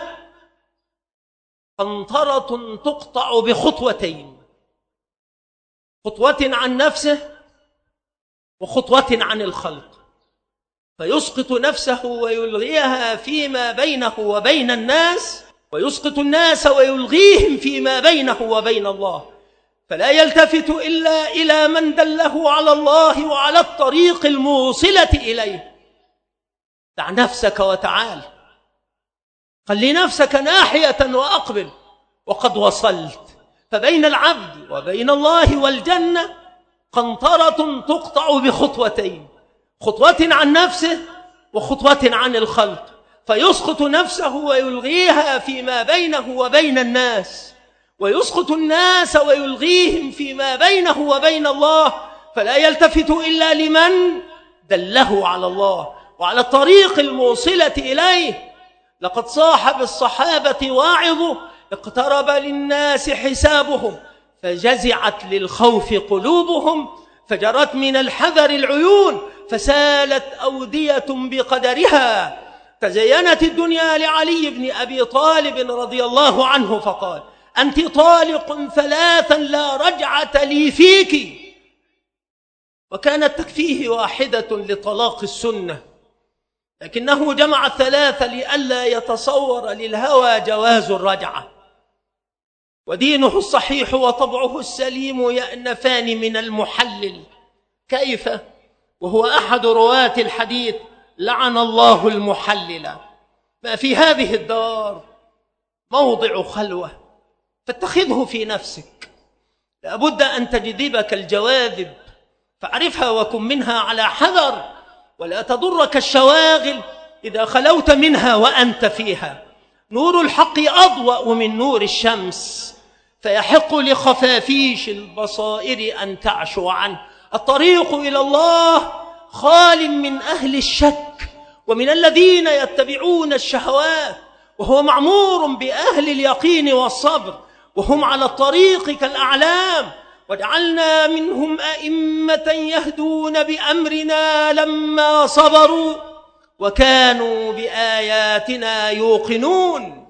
Speaker 1: قنطرة تقطع بخطوتين: خطوة عن نفسه وخطوة عن الخلق، فيسقط نفسه ويلغيها فيما بينه وبين الناس، ويسقط الناس ويلغيهم فيما بينه وبين الله، فلا يلتفت إلا إلى من دله على الله وعلى الطريق الموصلة إليه. دع نفسك وتعال، خلي نفسك ناحية وأقبل، وقد وصلت. فبين العبد وبين الله والجنة قنطرة تقطع بخطوتين: خطوة عن نفسه وخطوة عن الخلق، فيسقط نفسه ويلغيها فيما بينه وبين الناس، ويسقط الناس ويلغيهم فيما بينه وبين الله، فلا يلتفت إلا لمن دله على الله وعلى الطريق الموصلة إليه. لقد صاح بالصحابة واعظ: اقترب للناس حسابهم فجزعت للخوف قلوبهم، فجرت من الحذر العيون، فسالت أودية بقدرها. تزينت الدنيا لعلي بن أبي طالب رضي الله عنه فقال: أنت طالق ثلاثا لا رجعة لي فيك، وكانت تكفيه واحدة لطلاق السنة، لكنه جمع الثلاثة لئلا يتصور للهوى جواز الرجعة. ودينه الصحيح وطبعه السليم يأنفان من المحلل. كيف وهو أحد رواة الحديث: لعن الله المحلل. ما في هذه الدار موضع خلوة، فاتخذه في نفسك، لابد أن تجذبك الجواذب، فاعرفها وكن منها على حذر، ولا تضرك الشواغل إذا خلوت منها وأنت فيها. نور الحق أضوأ من نور الشمس، فيحق لخفافيش البصائر أن تعشو عنه. الطريق إلى الله خال من أهل الشك ومن الذين يتبعون الشهوات، وهو معمور بأهل اليقين والصبر، وهم على الطريق كالأعلام. وجعلنا منهم أئمة يهدون بأمرنا لما صبروا وكانوا بآياتنا يوقنون.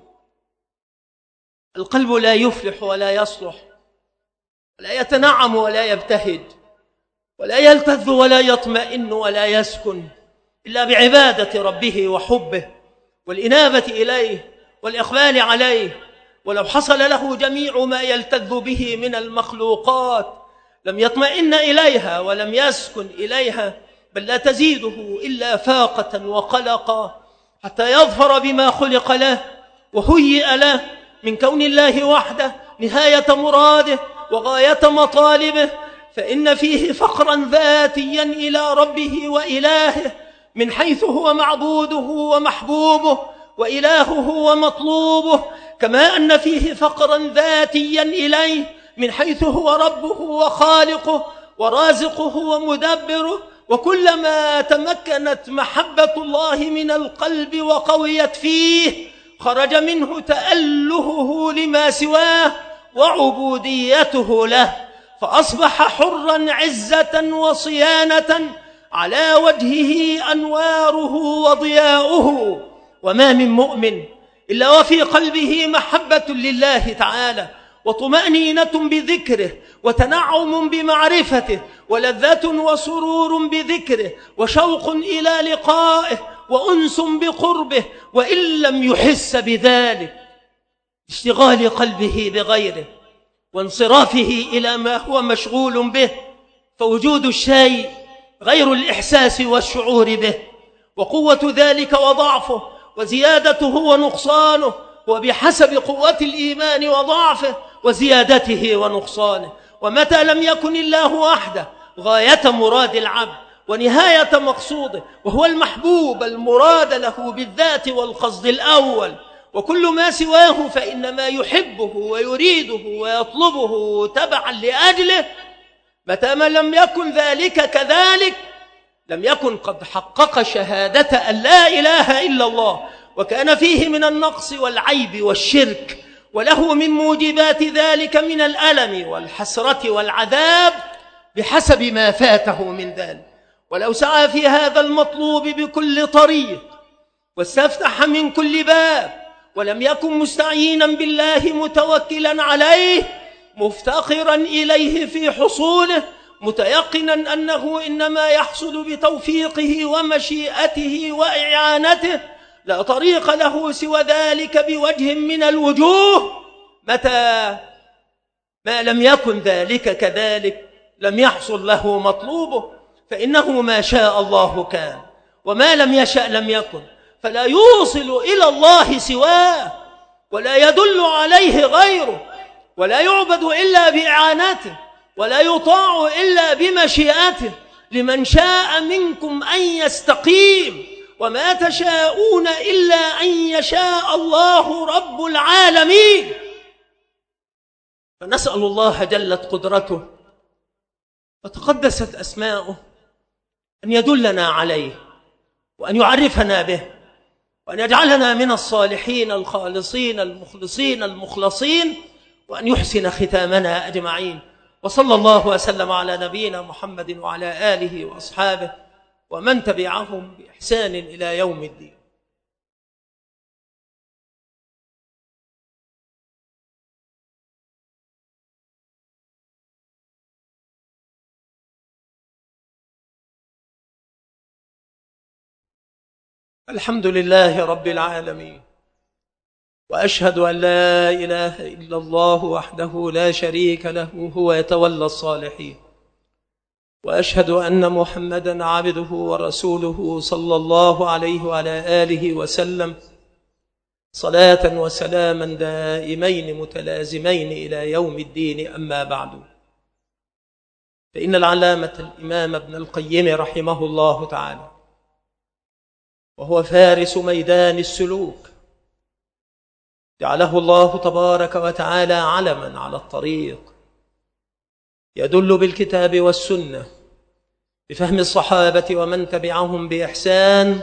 Speaker 1: القلب لا يفلح ولا يصلح ولا يتنعم ولا يبتهج ولا يلتذ ولا يطمئن ولا يسكن إلا بعبادة ربه وحبه والإنابة إليه والإقبال عليه. ولو حصل له جميع ما يلتذ به من المخلوقات لم يطمئن إليها ولم يسكن إليها، بل لا تزيده إلا فاقة وقلقا، حتى يظفر بما خلق له وهيئ له من كون الله وحده نهاية مراده وغاية مطالبه. فإن فيه فقرا ذاتيا إلى ربه وإلهه من حيث هو معبوده ومحبوبه وإلهه ومطلوبه، كما أن فيه فقرا ذاتيا إليه من حيث هو ربه وخالقه ورازقه ومدبره. وكلما تمكنت محبة الله من القلب وقويت فيه خرج منه تألهه لما سواه وعبوديته له، فأصبح حرا عزة وصيانة على وجهه أنواره وضياؤه. وما من مؤمن إلا وفي قلبه محبة لله تعالى وطمأنينة بذكره وتنعم بمعرفته ولذة وسرور بذكره وشوق إلى لقائه وأنس بقربه، وإن لم يحس بذلك اشتغال قلبه بغيره وانصرافه إلى ما هو مشغول به، فوجود الشيء غير الإحساس والشعور به، وقوة ذلك وضعفه وزيادته ونقصانه وبحسب قوة الإيمان وضعفه وزيادته ونقصانه. ومتى لم يكن الله وحده غاية مراد العبد ونهاية مقصوده، وهو المحبوب المراد له بالذات والقصد الأول، وكل ما سواه فإنما يحبه ويريده ويطلبه تبعا لأجله، متى ما لم يكن ذلك كذلك لم يكن قد حقق شهادة أن لا إله إلا الله، وكان فيه من النقص والعيب والشرك، وله من موجبات ذلك من الألم والحسرة والعذاب بحسب ما فاته من ذلك. ولو سعى في هذا المطلوب بكل طريق واستفتح من كل باب ولم يكن مستعينا بالله متوكلا عليه مفتقرا إليه في حصوله متيقنا أنه إنما يحصل بتوفيقه ومشيئته وإعانته، لا طريق له سوى ذلك بوجه من الوجوه. متى ما لم يكن ذلك كذلك لم يحصل له مطلوبه، فإنه ما شاء الله كان وما لم يشأ لم يكن، فلا يوصل إلى الله سواه ولا يدل عليه غيره، ولا يعبد إلا بإعانته ولا يطاع إلا بمشيئته. لمن شاء منكم أن يستقيم، وما تشاءون إلا أن يشاء الله رب العالمين. فنسأل الله جلت قدرته وتقدست أسماؤه أن يدلنا عليه وأن يعرفنا به وأن يجعلنا من الصالحين الخالصين المخلصين المخلصين، وأن يحسن ختامنا أجمعين. وصلى الله وسلم على نبينا محمد وعلى آله وأصحابه ومن تبعهم بإحسان إلى يوم الدين. الحمد لله رب العالمين، وأشهد أن لا إله إلا الله وحده لا شريك له هو يتولى الصالحين، وأشهد أن محمدًا عبده ورسوله صلى الله عليه وعلى آله وسلم صلاة وسلاما دائمين متلازمين إلى يوم الدين. أما بعد، فإن العلامة الإمام ابن القيم رحمه الله تعالى وهو فارس ميدان السلوك، جعله الله تبارك وتعالى علما على الطريق، يدل بالكتاب والسنة بفهم الصحابة ومن تبعهم بإحسان،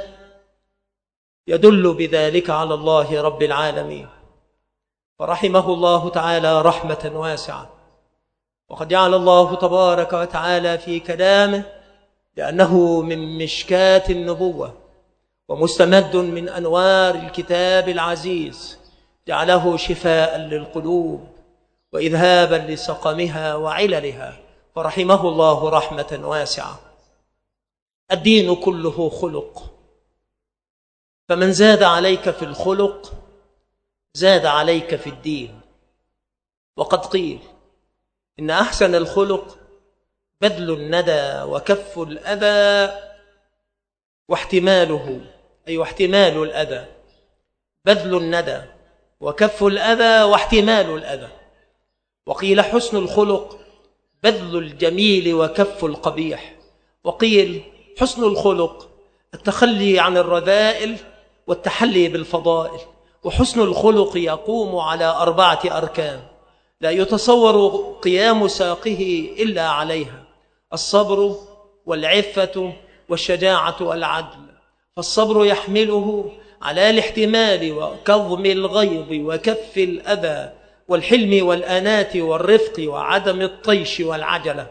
Speaker 1: يدل بذلك على الله رب العالمين. فرحمه الله تعالى رحمة واسعة. وقد جعل الله تبارك وتعالى في كلامه لأنه من مشكاة النبوة ومستمد من أنوار الكتاب العزيز، جعله شفاء للقلوب وإذهابا لسقمها وعللها، فرحمه الله رحمة واسعة. الدين كله خلق، فمن زاد عليك في الخلق زاد عليك في الدين. وقد قيل إن أحسن الخلق بذل الندى وكف الأذى واحتماله، أي واحتمال الأذى. بذل الندى وكف الأذى واحتمال الأذى. وقيل حسن الخلق بذل الجميل وكف القبيح. وقيل حسن الخلق التخلي عن الرذائل والتحلي بالفضائل. وحسن الخلق يقوم على 4 أركان لا يتصور قيام ساقه إلا عليها: الصبر والعفة والشجاعة والعدل. فالصبر يحمله على الاحتمال وكظم الغيظ وكف الأذى والحلم والأنات والرفق وعدم الطيش والعجلة.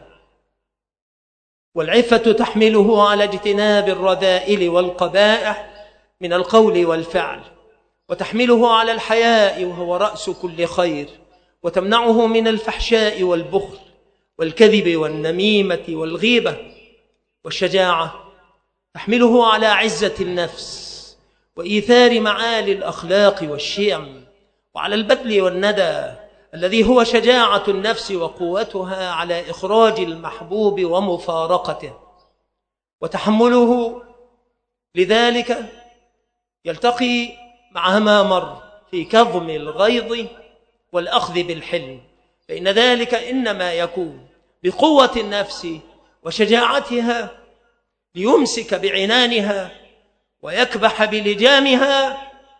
Speaker 1: والعفة تحمله على اجتناب الرذائل والقبائح من القول والفعل، وتحمله على الحياء وهو رأس كل خير، وتمنعه من الفحشاء والبخل والكذب والنميمة والغيبة. والشجاعة تحمله على عزة النفس وإيثار معالي الأخلاق والشيم، وعلى البذل والندى الذي هو شجاعة النفس وقوتها على إخراج المحبوب ومفارقته. وتحمله لذلك يلتقي مع ما مر في كظم الغيظ والأخذ بالحلم، فإن ذلك إنما يكون بقوة النفس وشجاعتها ليمسك بعنانها ويكبح بلجامها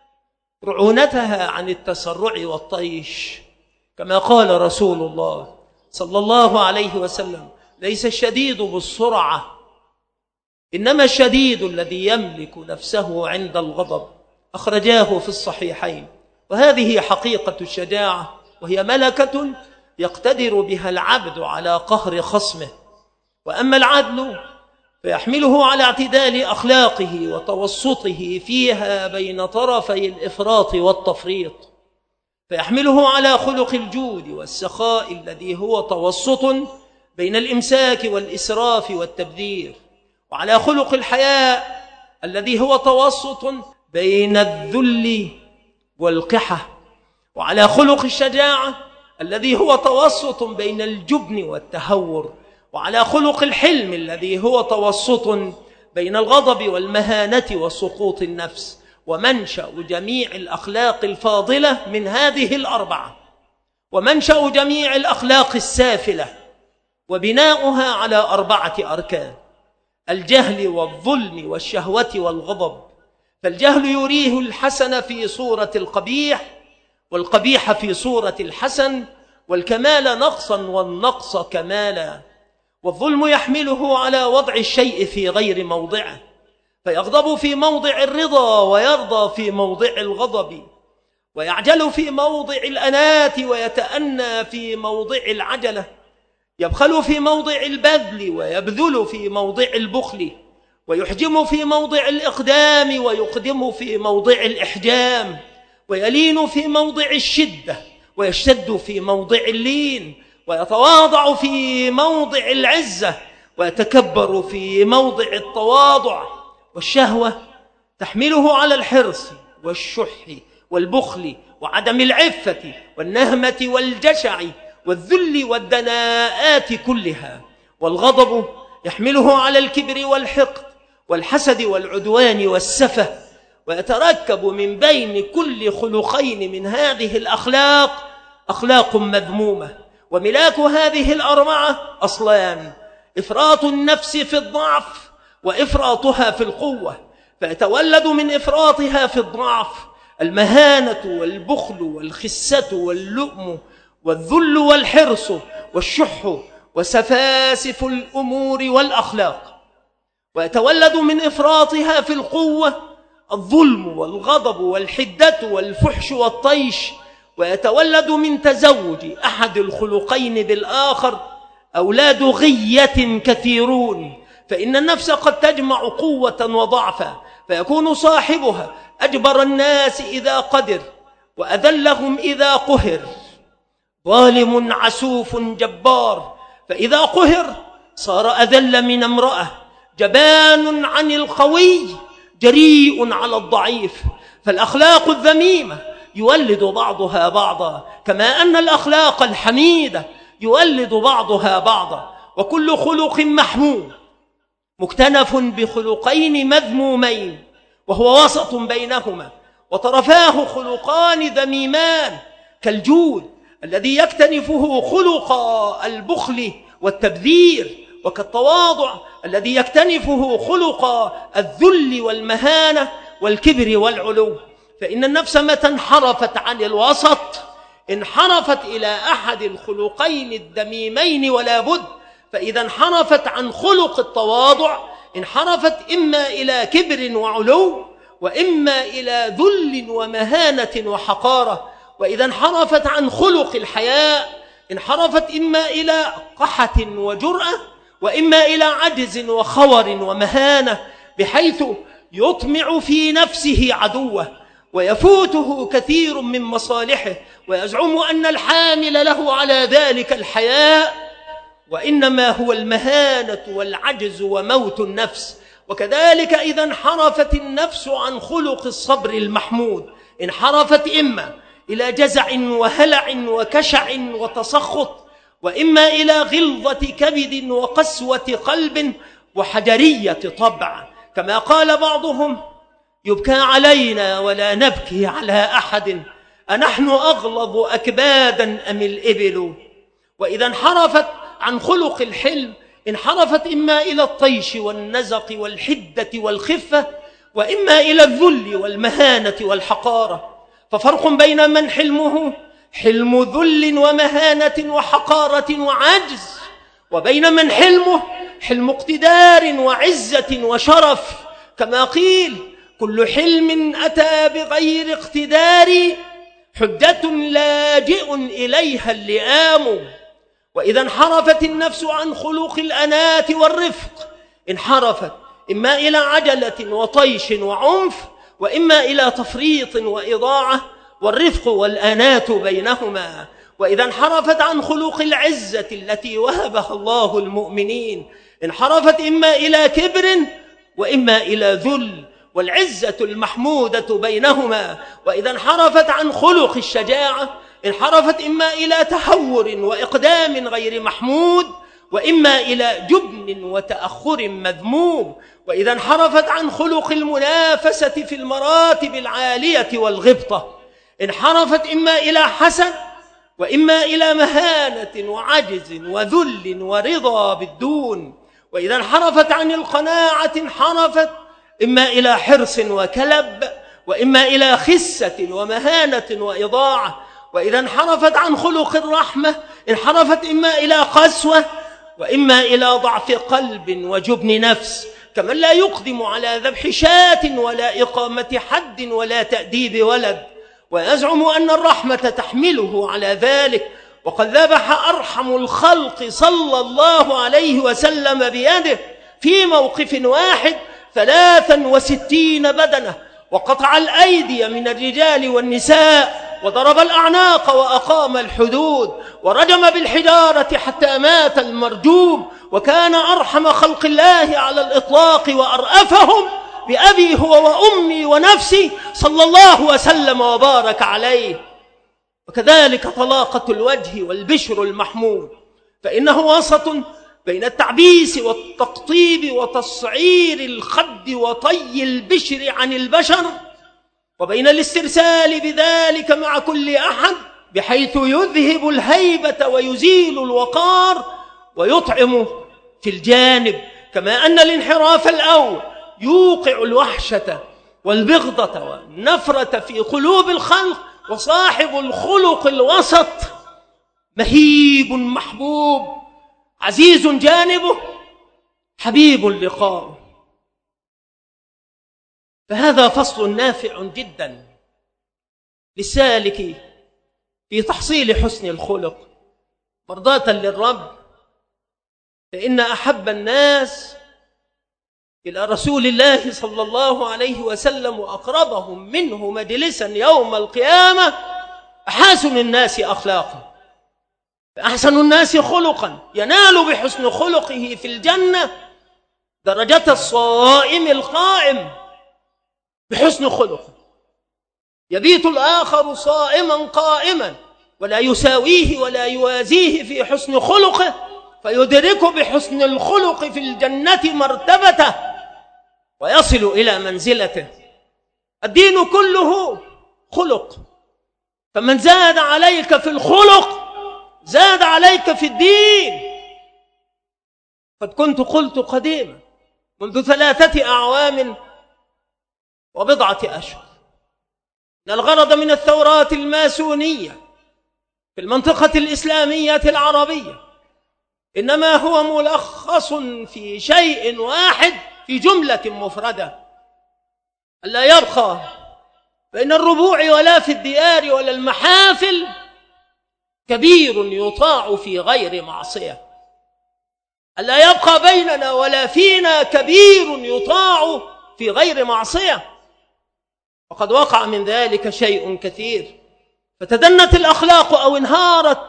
Speaker 1: رعونتها عن التسرع والطيش، كما قال رسول الله صلى الله عليه وسلم: ليس الشديد بالسرعة، إنما الشديد الذي يملك نفسه عند الغضب. أخرجاه في الصحيحين. وهذه حقيقة الشجاعة، وهي ملكة يقتدر بها العبد على قهر خصمه. وأما العدل فيحمله على اعتدال أخلاقه وتوسطه فيها بين طرفي الإفراط والتفريط، فيحمله على خلق الجود والسخاء الذي هو توسط بين الإمساك والإسراف والتبذير، وعلى خلق الحياء الذي هو توسط بين الذل والقحة، وعلى خلق الشجاعة الذي هو توسط بين الجبن والتهور، وعلى خلق الحلم الذي هو توسط بين الغضب والمهانة وسقوط النفس. ومنشأ جميع الأخلاق الفاضلة من هذه الأربعة، ومنشأ جميع الأخلاق السافلة وبناؤها على 4 أركان: الجهل والظلم والشهوة والغضب. فالجهل يريه الحسن في صورة القبيح، والقبيح في صورة الحسن، والكمال نقصا والنقص كمالا. والظلم يحمله على وضع الشيء في غير موضعه، فيغضب في موضع الرضا ويرضى في موضع الغضب، ويعجل في موضع الأنات ويتأنى في موضع العجلة، يبخل في موضع البذل ويبذل في موضع البخل، ويحجم في موضع الإقدام ويقدم في موضع الإحجام، ويلين في موضع الشدة ويشتد في موضع اللين، ويتواضع في موضع العزة ويتكبر في موضع التواضع. والشهوة تحمله على الحرص والشح والبخل وعدم العفة والنهمة والجشع والذل والدناءات كلها. والغضب يحمله على الكبر والحقد والحسد والعدوان والسفة، ويتركب من بين كل خلقين من هذه الأخلاق أخلاق مذمومة. وملاك هذه الأربعة أصلان: إفراط النفس في الضعف وإفراطها في القوة. فيتولد من إفراطها في الضعف المهانة والبخل والخسة واللؤم والذل والحرص والشح وسفاسف الأمور والأخلاق. ويتولد من إفراطها في القوة الظلم والغضب والحدة والفحش والطيش. ويتولد من تزوج أحد الخلقين بالآخر أولاد غية كثيرون، فإن النفس قد تجمع قوة وضعفا، فيكون صاحبها أجبر الناس إذا قدر وأذلهم إذا قهر، ظالم عسوف جبار، فإذا قهر صار أذل من امرأة، جبان عن القوي جريء على الضعيف. فالأخلاق الذميمة يولد بعضها بعضا، كما أن الأخلاق الحميدة يولد بعضها بعضا. وكل خلق محمود مكتنف بخلقين مذمومين، وهو وسط بينهما، وطرفاه خلقان ذميمان كالجود الذي يكتنفه خلق البخل والتبذير، وكالتواضع الذي يكتنفه خلق الذل والمهانة والكبر والعلو. فإن النفس متى انحرفت عن الوسط انحرفت إلى أحد الخلقين الذميمين ولا بد. فإذا انحرفت عن خلق التواضع انحرفت إما إلى كبر وعلو، وإما إلى ذل ومهانة وحقارة. وإذا انحرفت عن خلق الحياء انحرفت إما إلى قحة وجرأة، وإما إلى عجز وخور ومهانة، بحيث يطمع في نفسه عدوه ويفوته كثير من مصالحه، ويزعم أن الحامل له على ذلك الحياء، وإنما هو المهانة والعجز وموت النفس. وكذلك إذا انحرفت النفس عن خلق الصبر المحمود انحرفت إما إلى جزع وهلع وكشع وتسخط، وإما إلى غلظة كبد وقسوة قلب وحجرية طبع، كما قال بعضهم: يبكى علينا ولا نبكي على أحد، أنحن أغلظ أكبادا أم الإبل. وإذا انحرفت عن خلق الحلم انحرفت إما إلى الطيش والنزق والحدة والخفة، وإما إلى الذل والمهانة والحقارة. ففرق بين من حلمه حلم ذل ومهانة وحقارة وعجز، وبين من حلمه حلم اقتدار وعزة وشرف، كما قيل: كل حلم أتى بغير اقتدار حجة لاجئ إليها اللئام. وإذا انحرفت النفس عن خلق الأنات والرفق انحرفت إما إلى عجلة وطيش وعنف، وإما إلى تفريط وإضاعة، والرفق والأنات بينهما. وإذا انحرفت عن خلق العزة التي وهبها الله المؤمنين انحرفت إما إلى كبر وإما إلى ذل، والعزة المحمودة بينهما. وإذا انحرفت عن خلق الشجاعة انحرفت إما إلى تهور وإقدام غير محمود، وإما إلى جبن وتأخر مذموم. وإذا انحرفت عن خلق المنافسة في المراتب العالية والغبطة انحرفت إما إلى حسد وإما إلى مهانة وعجز وذل ورضا بالدون. وإذا انحرفت عن القناعة انحرفت إما إلى حرص وكلب، وإما إلى خسة ومهانة وإضاعة. وإذا انحرفت عن خلق الرحمة انحرفت إما إلى قسوة وإما إلى ضعف قلب وجبن نفس، كمن لا يقدم على ذبح شاة ولا إقامة حد ولا تأديب ولد، ويزعم أن الرحمة تحمله على ذلك. وقد ذبح أرحم الخلق صلى الله عليه وسلم بيده في موقف واحد 63 بدنة، وقطع الأيدي من الرجال والنساء، وضرب الأعناق وأقام الحدود، ورجم بالحجارة حتى مات المرجوم، وكان أرحم خلق الله على الإطلاق وأرأفهم بأبي هو وأمي ونفسي صلى الله وسلم وبارك عليه. وكذلك طلاقة الوجه والبشر المحمود، فإنه وسط بين التعبيس والتقطيب وتصعير الخد وطي البشر عن البشر، وبين الاسترسال بذلك مع كل أحد بحيث يذهب الهيبة ويزيل الوقار ويطعم في الجانب. كما أن الانحراف الأول يوقع الوحشة والبغضة والنفرة في قلوب الخلق. وصاحب الخلق الوسط مهيب محبوب، عزيز جانبه، حبيب لقاؤه. فهذا فصل نافع جدا للسالك في تحصيل حسن الخلق مرضاة للرب. فإن أحب الناس إلى رسول الله صلى الله عليه وسلم وأقربهم منه مجلسا يوم القيامة أحسن الناس أخلاقا. فأحسن الناس خلقا ينال بحسن خلقه في الجنة درجة الصائم القائم بحسن خلقه. يبيت الآخر صائما قائما ولا يساويه ولا يوازيه في حسن خلقه، فيدرك بحسن الخلق في الجنة مرتبته ويصل إلى منزلته. الدين كله خلق، فمن زاد عليك في الخلق زاد عليك في الدين. قد كنت قلت قديما منذ 3 أعوام وبضعة أشهر أن الغرض من الثورات الماسونية في المنطقة الإسلامية العربية إنما هو ملخص في شيء واحد، في جملة مفردة: ألا يبقى بين الربوع ولا في الديار ولا المحافل كبير يطاع في غير معصية. ألا يبقى بيننا ولا فينا كبير يطاع في غير معصية. وقد وقع من ذلك شيء كثير، فتدنت الأخلاق أو انهارت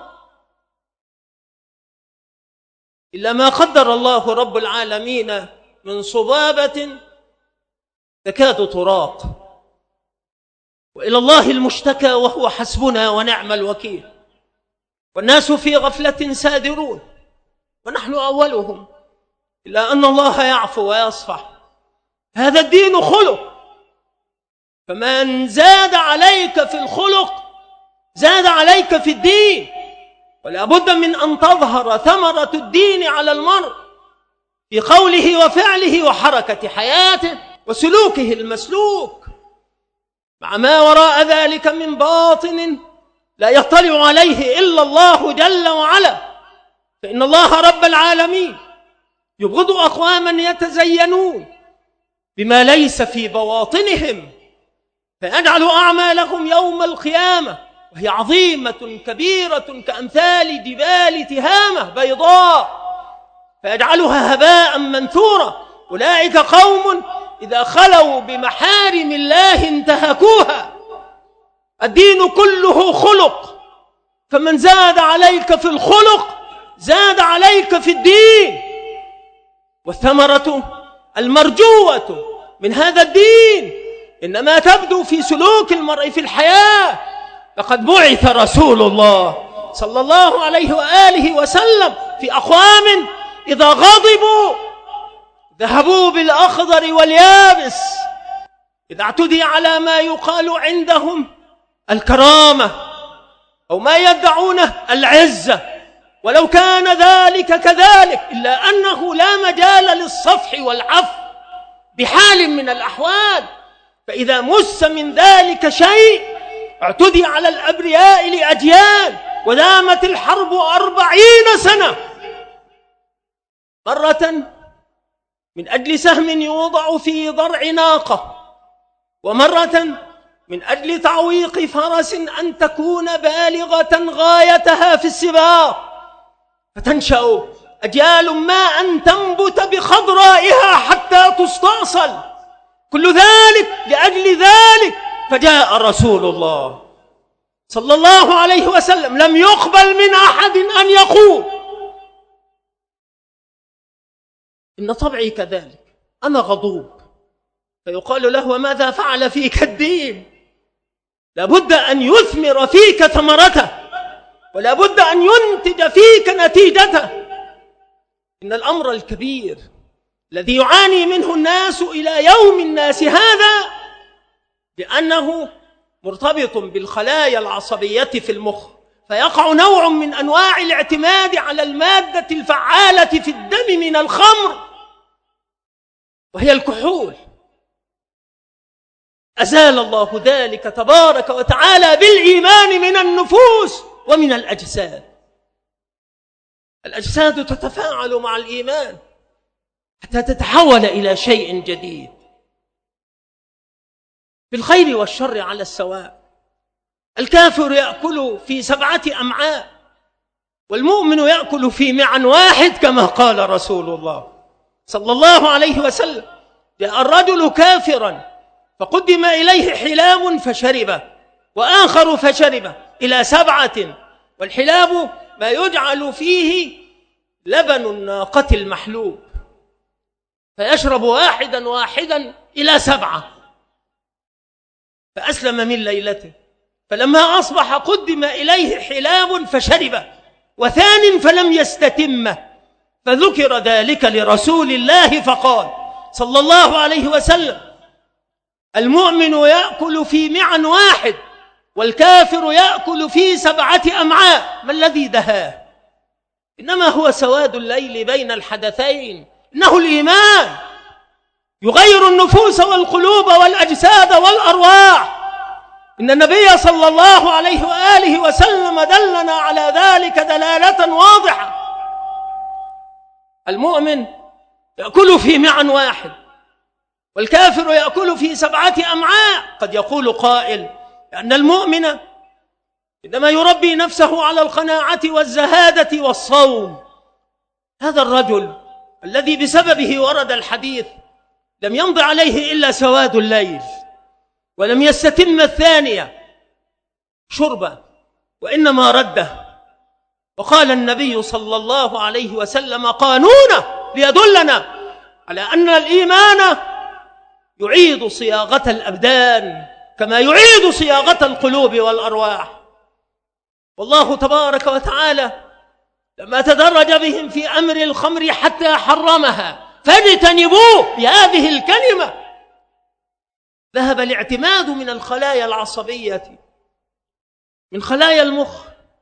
Speaker 1: إلا ما قدر الله رب العالمين من صبابة تكاد تراق، وإلى الله المشتكى وهو حسبنا ونعم الوكيل. والناس في غفلة سادرون ونحن أولهم، إلا أن الله يعفو ويصفح. هذا الدين خلق، فمن زاد عليك في الخلق زاد عليك في الدين. ولا بد من أن تظهر ثمرة الدين على المرء في قوله وفعله وحركة حياته وسلوكه المسلوك، مع ما وراء ذلك من باطن لا يطلع عليه إلا الله جل وعلا. فإن الله رب العالمين يبغض أقواما يتزينون بما ليس في بواطنهم، فيجعل أعمالهم يوم القيامة وهي عظيمة كبيرة كأمثال جبال تهامة بيضاء فيجعلها هباء منثورا. أولئك قوم إذا خلوا بمحارم الله انتهكوها. الدين كله خلق، فمن زاد عليك في الخلق زاد عليك في الدين. والثمرة المرجوة من هذا الدين إنما تبدو في سلوك المرء في الحياة. لقد بعث رسول الله صلى الله عليه وآله وسلم في أقوام إذا غضبوا ذهبوا بالأخضر واليابس، إذا اعتدي على ما يقال عندهم الكرامة أو ما يدعونه العزة، ولو كان ذلك كذلك، إلا أنه لا مجال للصفح والعفو بحال من الأحوال. فإذا مس من ذلك شيء اعتدي على الأبرياء لأجيال، ودامت الحرب 40 سنة، مرة من أجل سهم يوضع في ضرع ناقة، ومرة من أجل تعويق فرس أن تكون بالغة غايتها في السباق، فتنشأ أجيال ما أن تنبت بخضرائها حتى تستأصل. كل ذلك لأجل ذلك فجاء رسول الله صلى الله عليه وسلم، لم يقبل من أحد أن يقول إن طبعي كذلك، أنا غضوب، فيقال له وماذا فعل فيك الدين؟ لابد أن يثمر فيك ثمرته، ولا بد أن ينتج فيك نتيجته. إن الأمر الكبير الذي يعاني منه الناس إلى يوم الناس هذا لأنه مرتبط بالخلايا العصبية في المخ، فيقع نوع من أنواع الاعتماد على المادة الفعالة في الدم من الخمر، وهي الكحول. أزال الله ذلك تبارك وتعالى بالإيمان من النفوس ومن الأجساد. الأجساد تتفاعل مع الإيمان حتى تتحول إلى شيء جديد بالخير والشر على السواء. الكافر يأكل في 7 أمعاء، والمؤمن يأكل في معن واحد كما قال رسول الله صلى الله عليه وسلم: جاء الرجل كافرا فقدم إليه حلاب فشربه، وآخر فشربه، إلى 7. والحلاب ما يجعل فيه لبن الناقة المحلوب، فيشرب واحدا واحدا إلى 7. فأسلم من ليلته، فلما أصبح قدم إليه حلاب فشربه، وثان فلم يستتمه، فذكر ذلك لرسول الله فقال صلى الله عليه وسلم: المؤمن يأكل في معن واحد، والكافر يأكل في 7 أمعاء. ما الذي دهاه؟ إنما هو سواد الليل بين الحدثين، إنه الإيمان يغير النفوس والقلوب والأجساد والأرواح. إن النبي صلى الله عليه وآله وسلم دلنا على ذلك دلالة واضحة. المؤمن يأكل في معن واحد، والكافر يأكل في 7 أمعاء. قد يقول قائل أن المؤمن عندما يربي نفسه على القناعة والزهادة والصوم، هذا الرجل الذي بسببه ورد الحديث لم يمض عليه إلا سواد الليل، ولم يستتم الثانية شربا، وإنما رده. وقال النبي صلى الله عليه وسلم قانونه ليدلنا على أن الإيمان يعيد صياغة الأبدان كما يعيد صياغة القلوب والأرواح. والله تبارك وتعالى لما تدرج بهم في أمر الخمر حتى حرمها فاجتنبوه بهذه الكلمة، ذهب الاعتماد من الخلايا العصبية، من خلايا المخ،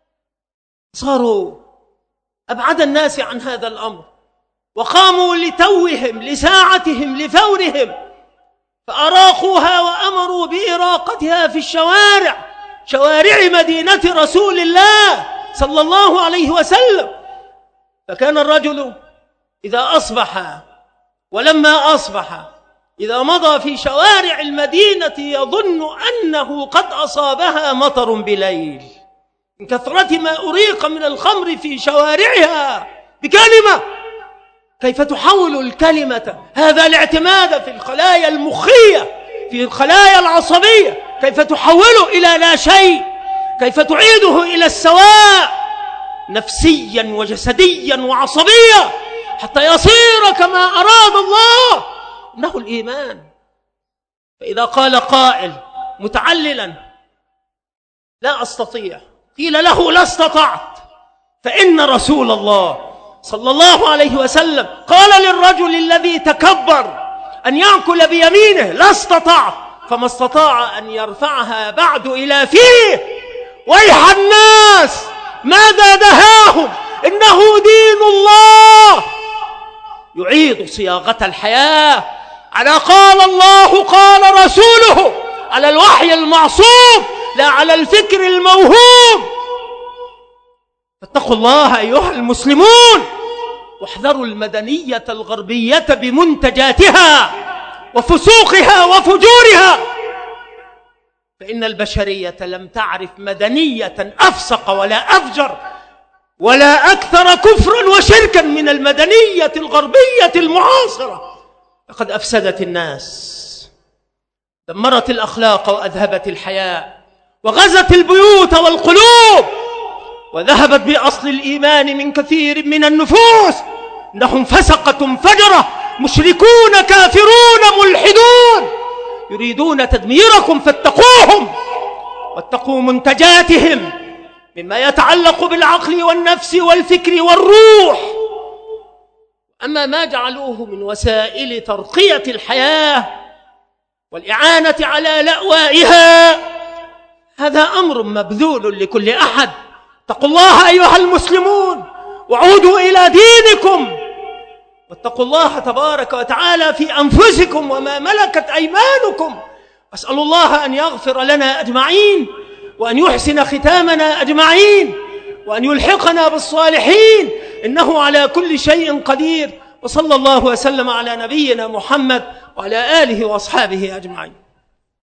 Speaker 1: صاروا أبعد الناس عن هذا الأمر، وقاموا لتوهم لساعتهم لفورهم، فأراقوها وأمروا بإراقتها في الشوارع، شوارع مدينة رسول الله صلى الله عليه وسلم. فكان الرجل إذا أصبح ولما أصبح إذا مضى في شوارع المدينة يظن أنه قد أصابها مطر بليل من كثرة ما أريق من الخمر في شوارعها بكلمة. كيف تحول الكلمة هذا الاعتماد في الخلايا المخية في الخلايا العصبية، كيف تحوله إلى لا شيء، كيف تعيده إلى السواء نفسيا وجسديا وعصبيا حتى يصير كما أراد الله. إنه الإيمان. فإذا قال قائل متعللا لا أستطيع، قيل له لا استطعت، فإن رسول الله صلى الله عليه وسلم قال للرجل الذي تكبر أن يأكل بيمينه لا استطعت، فما استطاع أن يرفعها بعد إلى فيه. ويح الناس ماذا دهاهم؟ إنه دين الله يعيد صياغة الحياة على قال الله قال رسوله، على الوحي المعصوم لا على الفكر الموهوم. فاتقوا الله أيها المسلمون، واحذروا المدنية الغربية بمنتجاتها وفسوقها وفجورها، فإن البشرية لم تعرف مدنية أفسق ولا أفجر ولا أكثر كفرا وشركا من المدنية الغربية المعاصرة. لقد أفسدت الناس، دمرت الأخلاق وأذهبت الحياء، وغزت البيوت والقلوب، وذهبت بأصل الإيمان من كثير من النفوس. إنهم فسقة فجرة مشركون كافرون ملحدون يريدون تدميركم فاتقوهم واتقوا منتجاتهم مما يتعلق بالعقل والنفس والفكر والروح. أما ما جعلوه من وسائل ترقية الحياة والإعانة على لأوائها هذا أمر مبذول لكل أحد. اتقوا الله أيها المسلمون، وعودوا إلى دينكم، واتقوا الله تبارك وتعالى في أنفسكم وما ملكت أيمانكم. أسأل الله أن يغفر لنا أجمعين، وأن يحسن ختامنا أجمعين، وأن يلحقنا بالصالحين، إنه على كل شيء قدير. وصلى الله وسلم على نبينا محمد وعلى آله وأصحابه أجمعين.